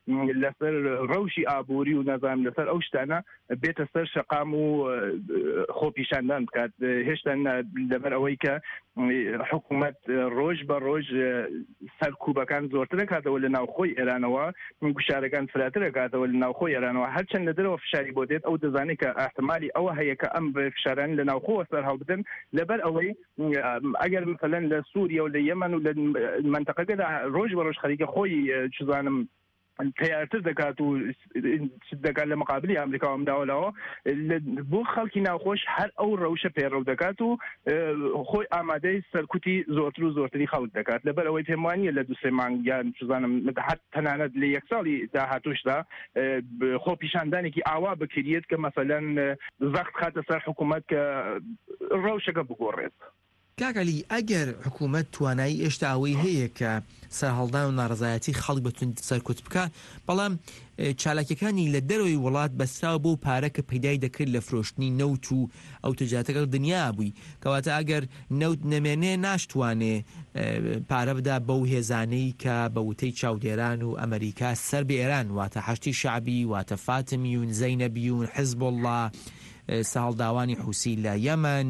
لەسەر ڕەوشی ئابووری و نەزانم لەسەر ئەو شتانە بێتە سەر شەقام و خۆپیشاندان بکات هێشتا لەبەر ئەوەی کە حکوومەت ڕۆژ بە ڕۆژ سەرکوبەکان زۆرتر دەکاتەوە لە ناوخۆی ئێرانەوە گوشارەکان فراتر دەکاتەوە لە ناوخۆی ئێرانەوە هەرچەند لە دەرەوە فشاری بۆ دێت ئەو دەزانێت کە ئاحتمالی ئەوە هەیە کە ئەم فشاران لە ناوخۆوە سەر هەڵبدەن لەبەر ئەوەی ئەگەر مثلەن لە سووریا و لە یەمەن و لە منتەقەکەدا ڕۆژ بە ڕۆژ خەریکە خۆی چزانم تیارتر دەکات و دەکات لە مقابلی ئەمریکا و ئەمداوەلاوە بۆ خەڵکی ناوخۆش هەر ئەو ڕەوشە پێڕەو دەکات و خۆی ئامادەی سەرکوتی زۆرتر و زۆرتری خەڵک دەکات لەبەر ئەوەی پێم وانیە لە دووسێ مانگیان چزانم حەت تەنانەت لە یەک ساڵی داهاتوشدا خۆپیشاندانێکی ئاوا بکرێت کە مەسەلەن زەخت خاتە سەر حکوومەت کە ڕەوشەکە بگۆڕێت. کاکەلی ئەگەر حکوومەت توانایی ئێشتا ئەوەی هەیە کە سەرهەڵدان و ناڕزایەتی خەڵک بتون سەرکوت بکە بەڵام چالاکیەکانی لە دەرەوەی وڵات بەسراو بۆ پارەکە پەیدای دەکرد لە فرۆشتنی نەوت و ئەو تجارەتەکە دنیا بووی کەواتە ئەگەر نەوت نەمێنێ ناشتوانێ پارە بدا بەو هێزانەی کە بە وتەی چاودێران و ئەمریکا سەر بە ئێران واتە هەشتی شعبی واتە فاتمیون زەینەبیون حیزب الله سەهەڵداوانی حوسی لە یەمەن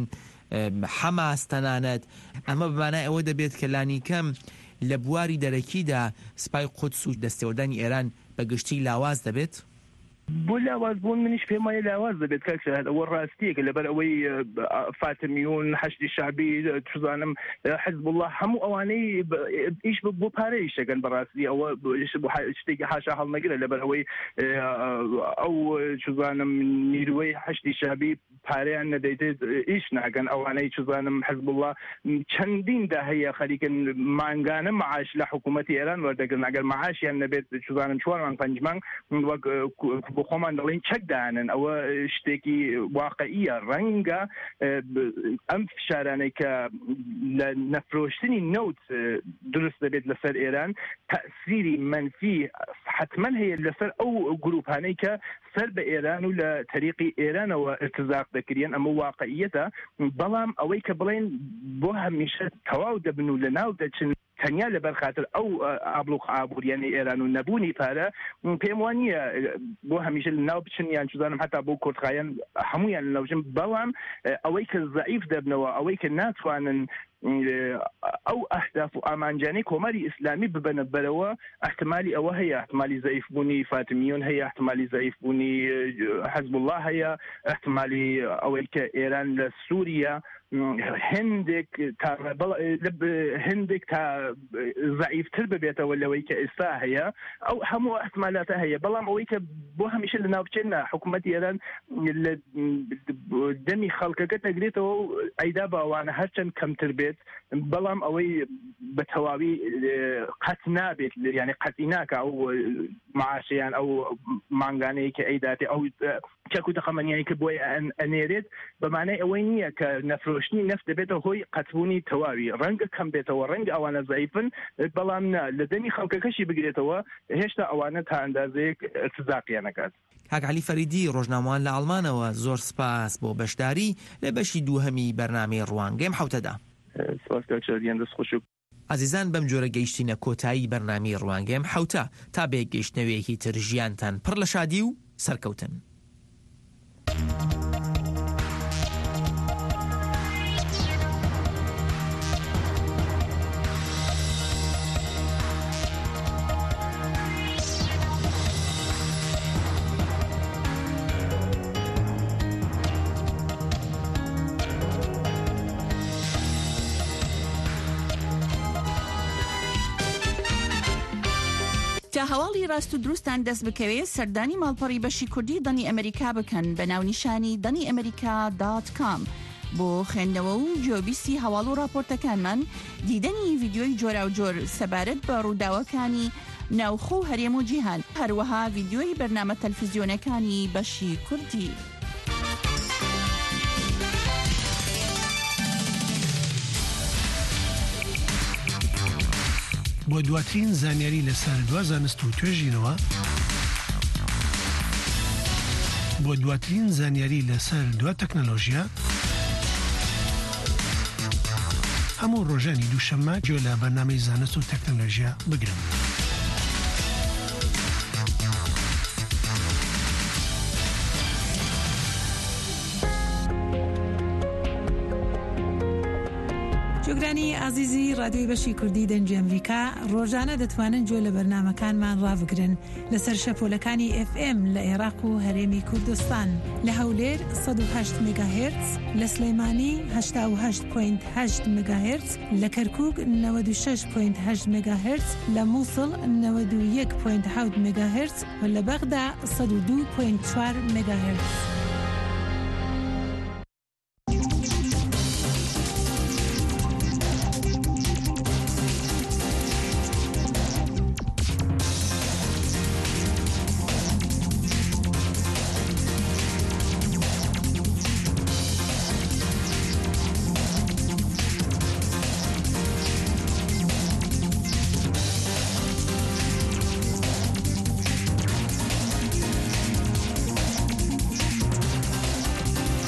حەماس تەنانەت ئەمە بمانای ئەوە دەبێت کە لانی کەم لە بواری دەرەکیدا سپای قودس و دەستێوەردانی ئێران بە گشتی لاواز دەبێت؟ بۆ لاواز بوون منیش پێم وایە لاواز دەبێت کاکسە ئەوە ڕاستیەکە لەبەر ئەوەی فاتمیون هەشتی شعبی توزانم حزب الله هەموو ئەوانەی ئیش بۆ پارەی شەکەن بەڕاستی ئەوە شتێکی حاشا هەڵنەگرە لەبەر ئەوەی ئەو توزانم نیروەی هەشتی شعبی پارەیان نەدەیتێت ئیش ناکەن ئەوانەی توزانم حزب الله چەندیندا هەیە خەریکن مانگانە معاش لە حکوومەتی ئێران وەردەگرن ئەگەر معاشیان نەبێت توزانم 4 مانگ 5 مانگ وەک بۆ خۆمان دەڵێن چەکدانن ئەوە شتێکی واقعیە ڕەنگە ئەم فشارانەی کە لە نەفرۆشتنی نەوت دروست دەبێت لەسەر ئێران تەئسیری منفی حتمما هەیە لەسەر ئەو گروپانەی کە سەر بە ئێران و لە تەریقی ئێرانەوە ارتزاق دەکرێن ئەمە واقعیەتە بەڵام ئەوەی کە بڵێن بۆ هەمیشە تەواو دەبن و لە ناو دەچن تەنیا لەبەر خاتر ئەو ئابلوق ئابووریانی ئێران و نەبوونی پارە پێم وانییە بۆ هەمیشە لە ناو بچن یان چزانم هەتا بۆ کورتخایەن هەمویان لەوژن بەڵام ئەوەی کە زەعیف دەبنەوە ئەوەی کە ناتوانن ئەو ئەهداف و ئامانجانەی کۆمەری ئیسلامی ببەنە بەرەوە احتمالی ئەوە هەیە احتمالی زەعیف بوونی فاتمیون هەیە احتمالی زەعیف بوونی حزب الله هەیە احتمالی ئەوەی کە ئێران لە سووریا هندێک تا زەعیفتر ببێتەوە لەوەی کە ئێستا هەیە ئەو هەموو احتمالاتە هەیە بەڵام ئەوەی کە بۆ هەمیشە لە ناوچێنە حکوومەتی ئێران لە دەمی خەڵکەکە دەگرێتەوە ئەیدا باوانە هەرچەند کەمتر بێت بەڵام ئەوەی بە تەواوی قەت نابێت یعنی قەتی ناکە ئەو معاشیان ئەو مانگانەیە کە ئەیداتێ ئەو چەک و تەقەمەنیانی کە بۆی ئەنێرێت بەمانای ئەوەی نییە کە نەفرۆشتنی نەفت دەبێتەوە هۆی قەتبوونی تەواوی ڕەنگە کەم بێتەوە ڕەنگە ئەوانە زەعیفن بەڵام لە دەمی خەڵکەکەشی بگرێتەوە هێشتا ئەوانە تا ئەندازەیەک ارتزاقیان نەکات. کاک عەلی فەریدی ڕۆژنامەوان لە ئەڵمانەوە زۆر سپاس بۆ بەشداری لە بەشی دووهەمی بەرنامەی ڕوانگەم حوتەدا. سپاس کاکچەریان دەست خۆش. عزیزان بەم جۆرە گەیشتینە کۆتایی بەرنامەی ڕوانگەم حوتە تا بێ گەیشتنەوەیەکی تر ژیانتان پڕ لە شادی و سەرکەوتن. هەواڵی ڕاست و دروستان دەست بکەوێت سەردانی ماڵپەڕی بەشی کوردی دەنی ئەمریکا بکەن بە ناونیشانی دەنی ئەمریکا.com بۆ خوێندنەوە و جۆبیستی هەواڵ و راپۆرتەکانمان دیدەنی ڤیدیۆی جۆرا و جۆر سەبارەت بە ڕووداوەکانی ناوخۆ و هەرێم و جیهان هەروەها ڤیدیۆی بەرنامە تەلەڤیزیۆنەکانی بەشی کوردی. بۆ دواترین زانیاری لەسەر دوا زانست و توێژینەوە بۆ دواترین زانیاری لەسەر دوا تەکنەلۆژیا هەموو ڕۆژانی دووشەممە گوێ لە بەرنامەی زانست و تەکنەلۆژیا بگرن. گوێگرانی عزیزی ڕادیۆی بەشی کوردی دەنگی ئەمریکا ڕۆژانە دەتوانن گوێ لە بەرنامەکانمان ڕابگرن لەسەر شەپۆلەکانی FM لە عێراق و هەرێمی کوردستان لە هەولێر 108 مگاهرتز لە سلەیمانی 88.8 مگاهرتز لە کەرکووک 96.8 مگاهرتز لە مووسڵ 91.7 مگاهرتز و لە بەغدا 102.4 مگاهرتز.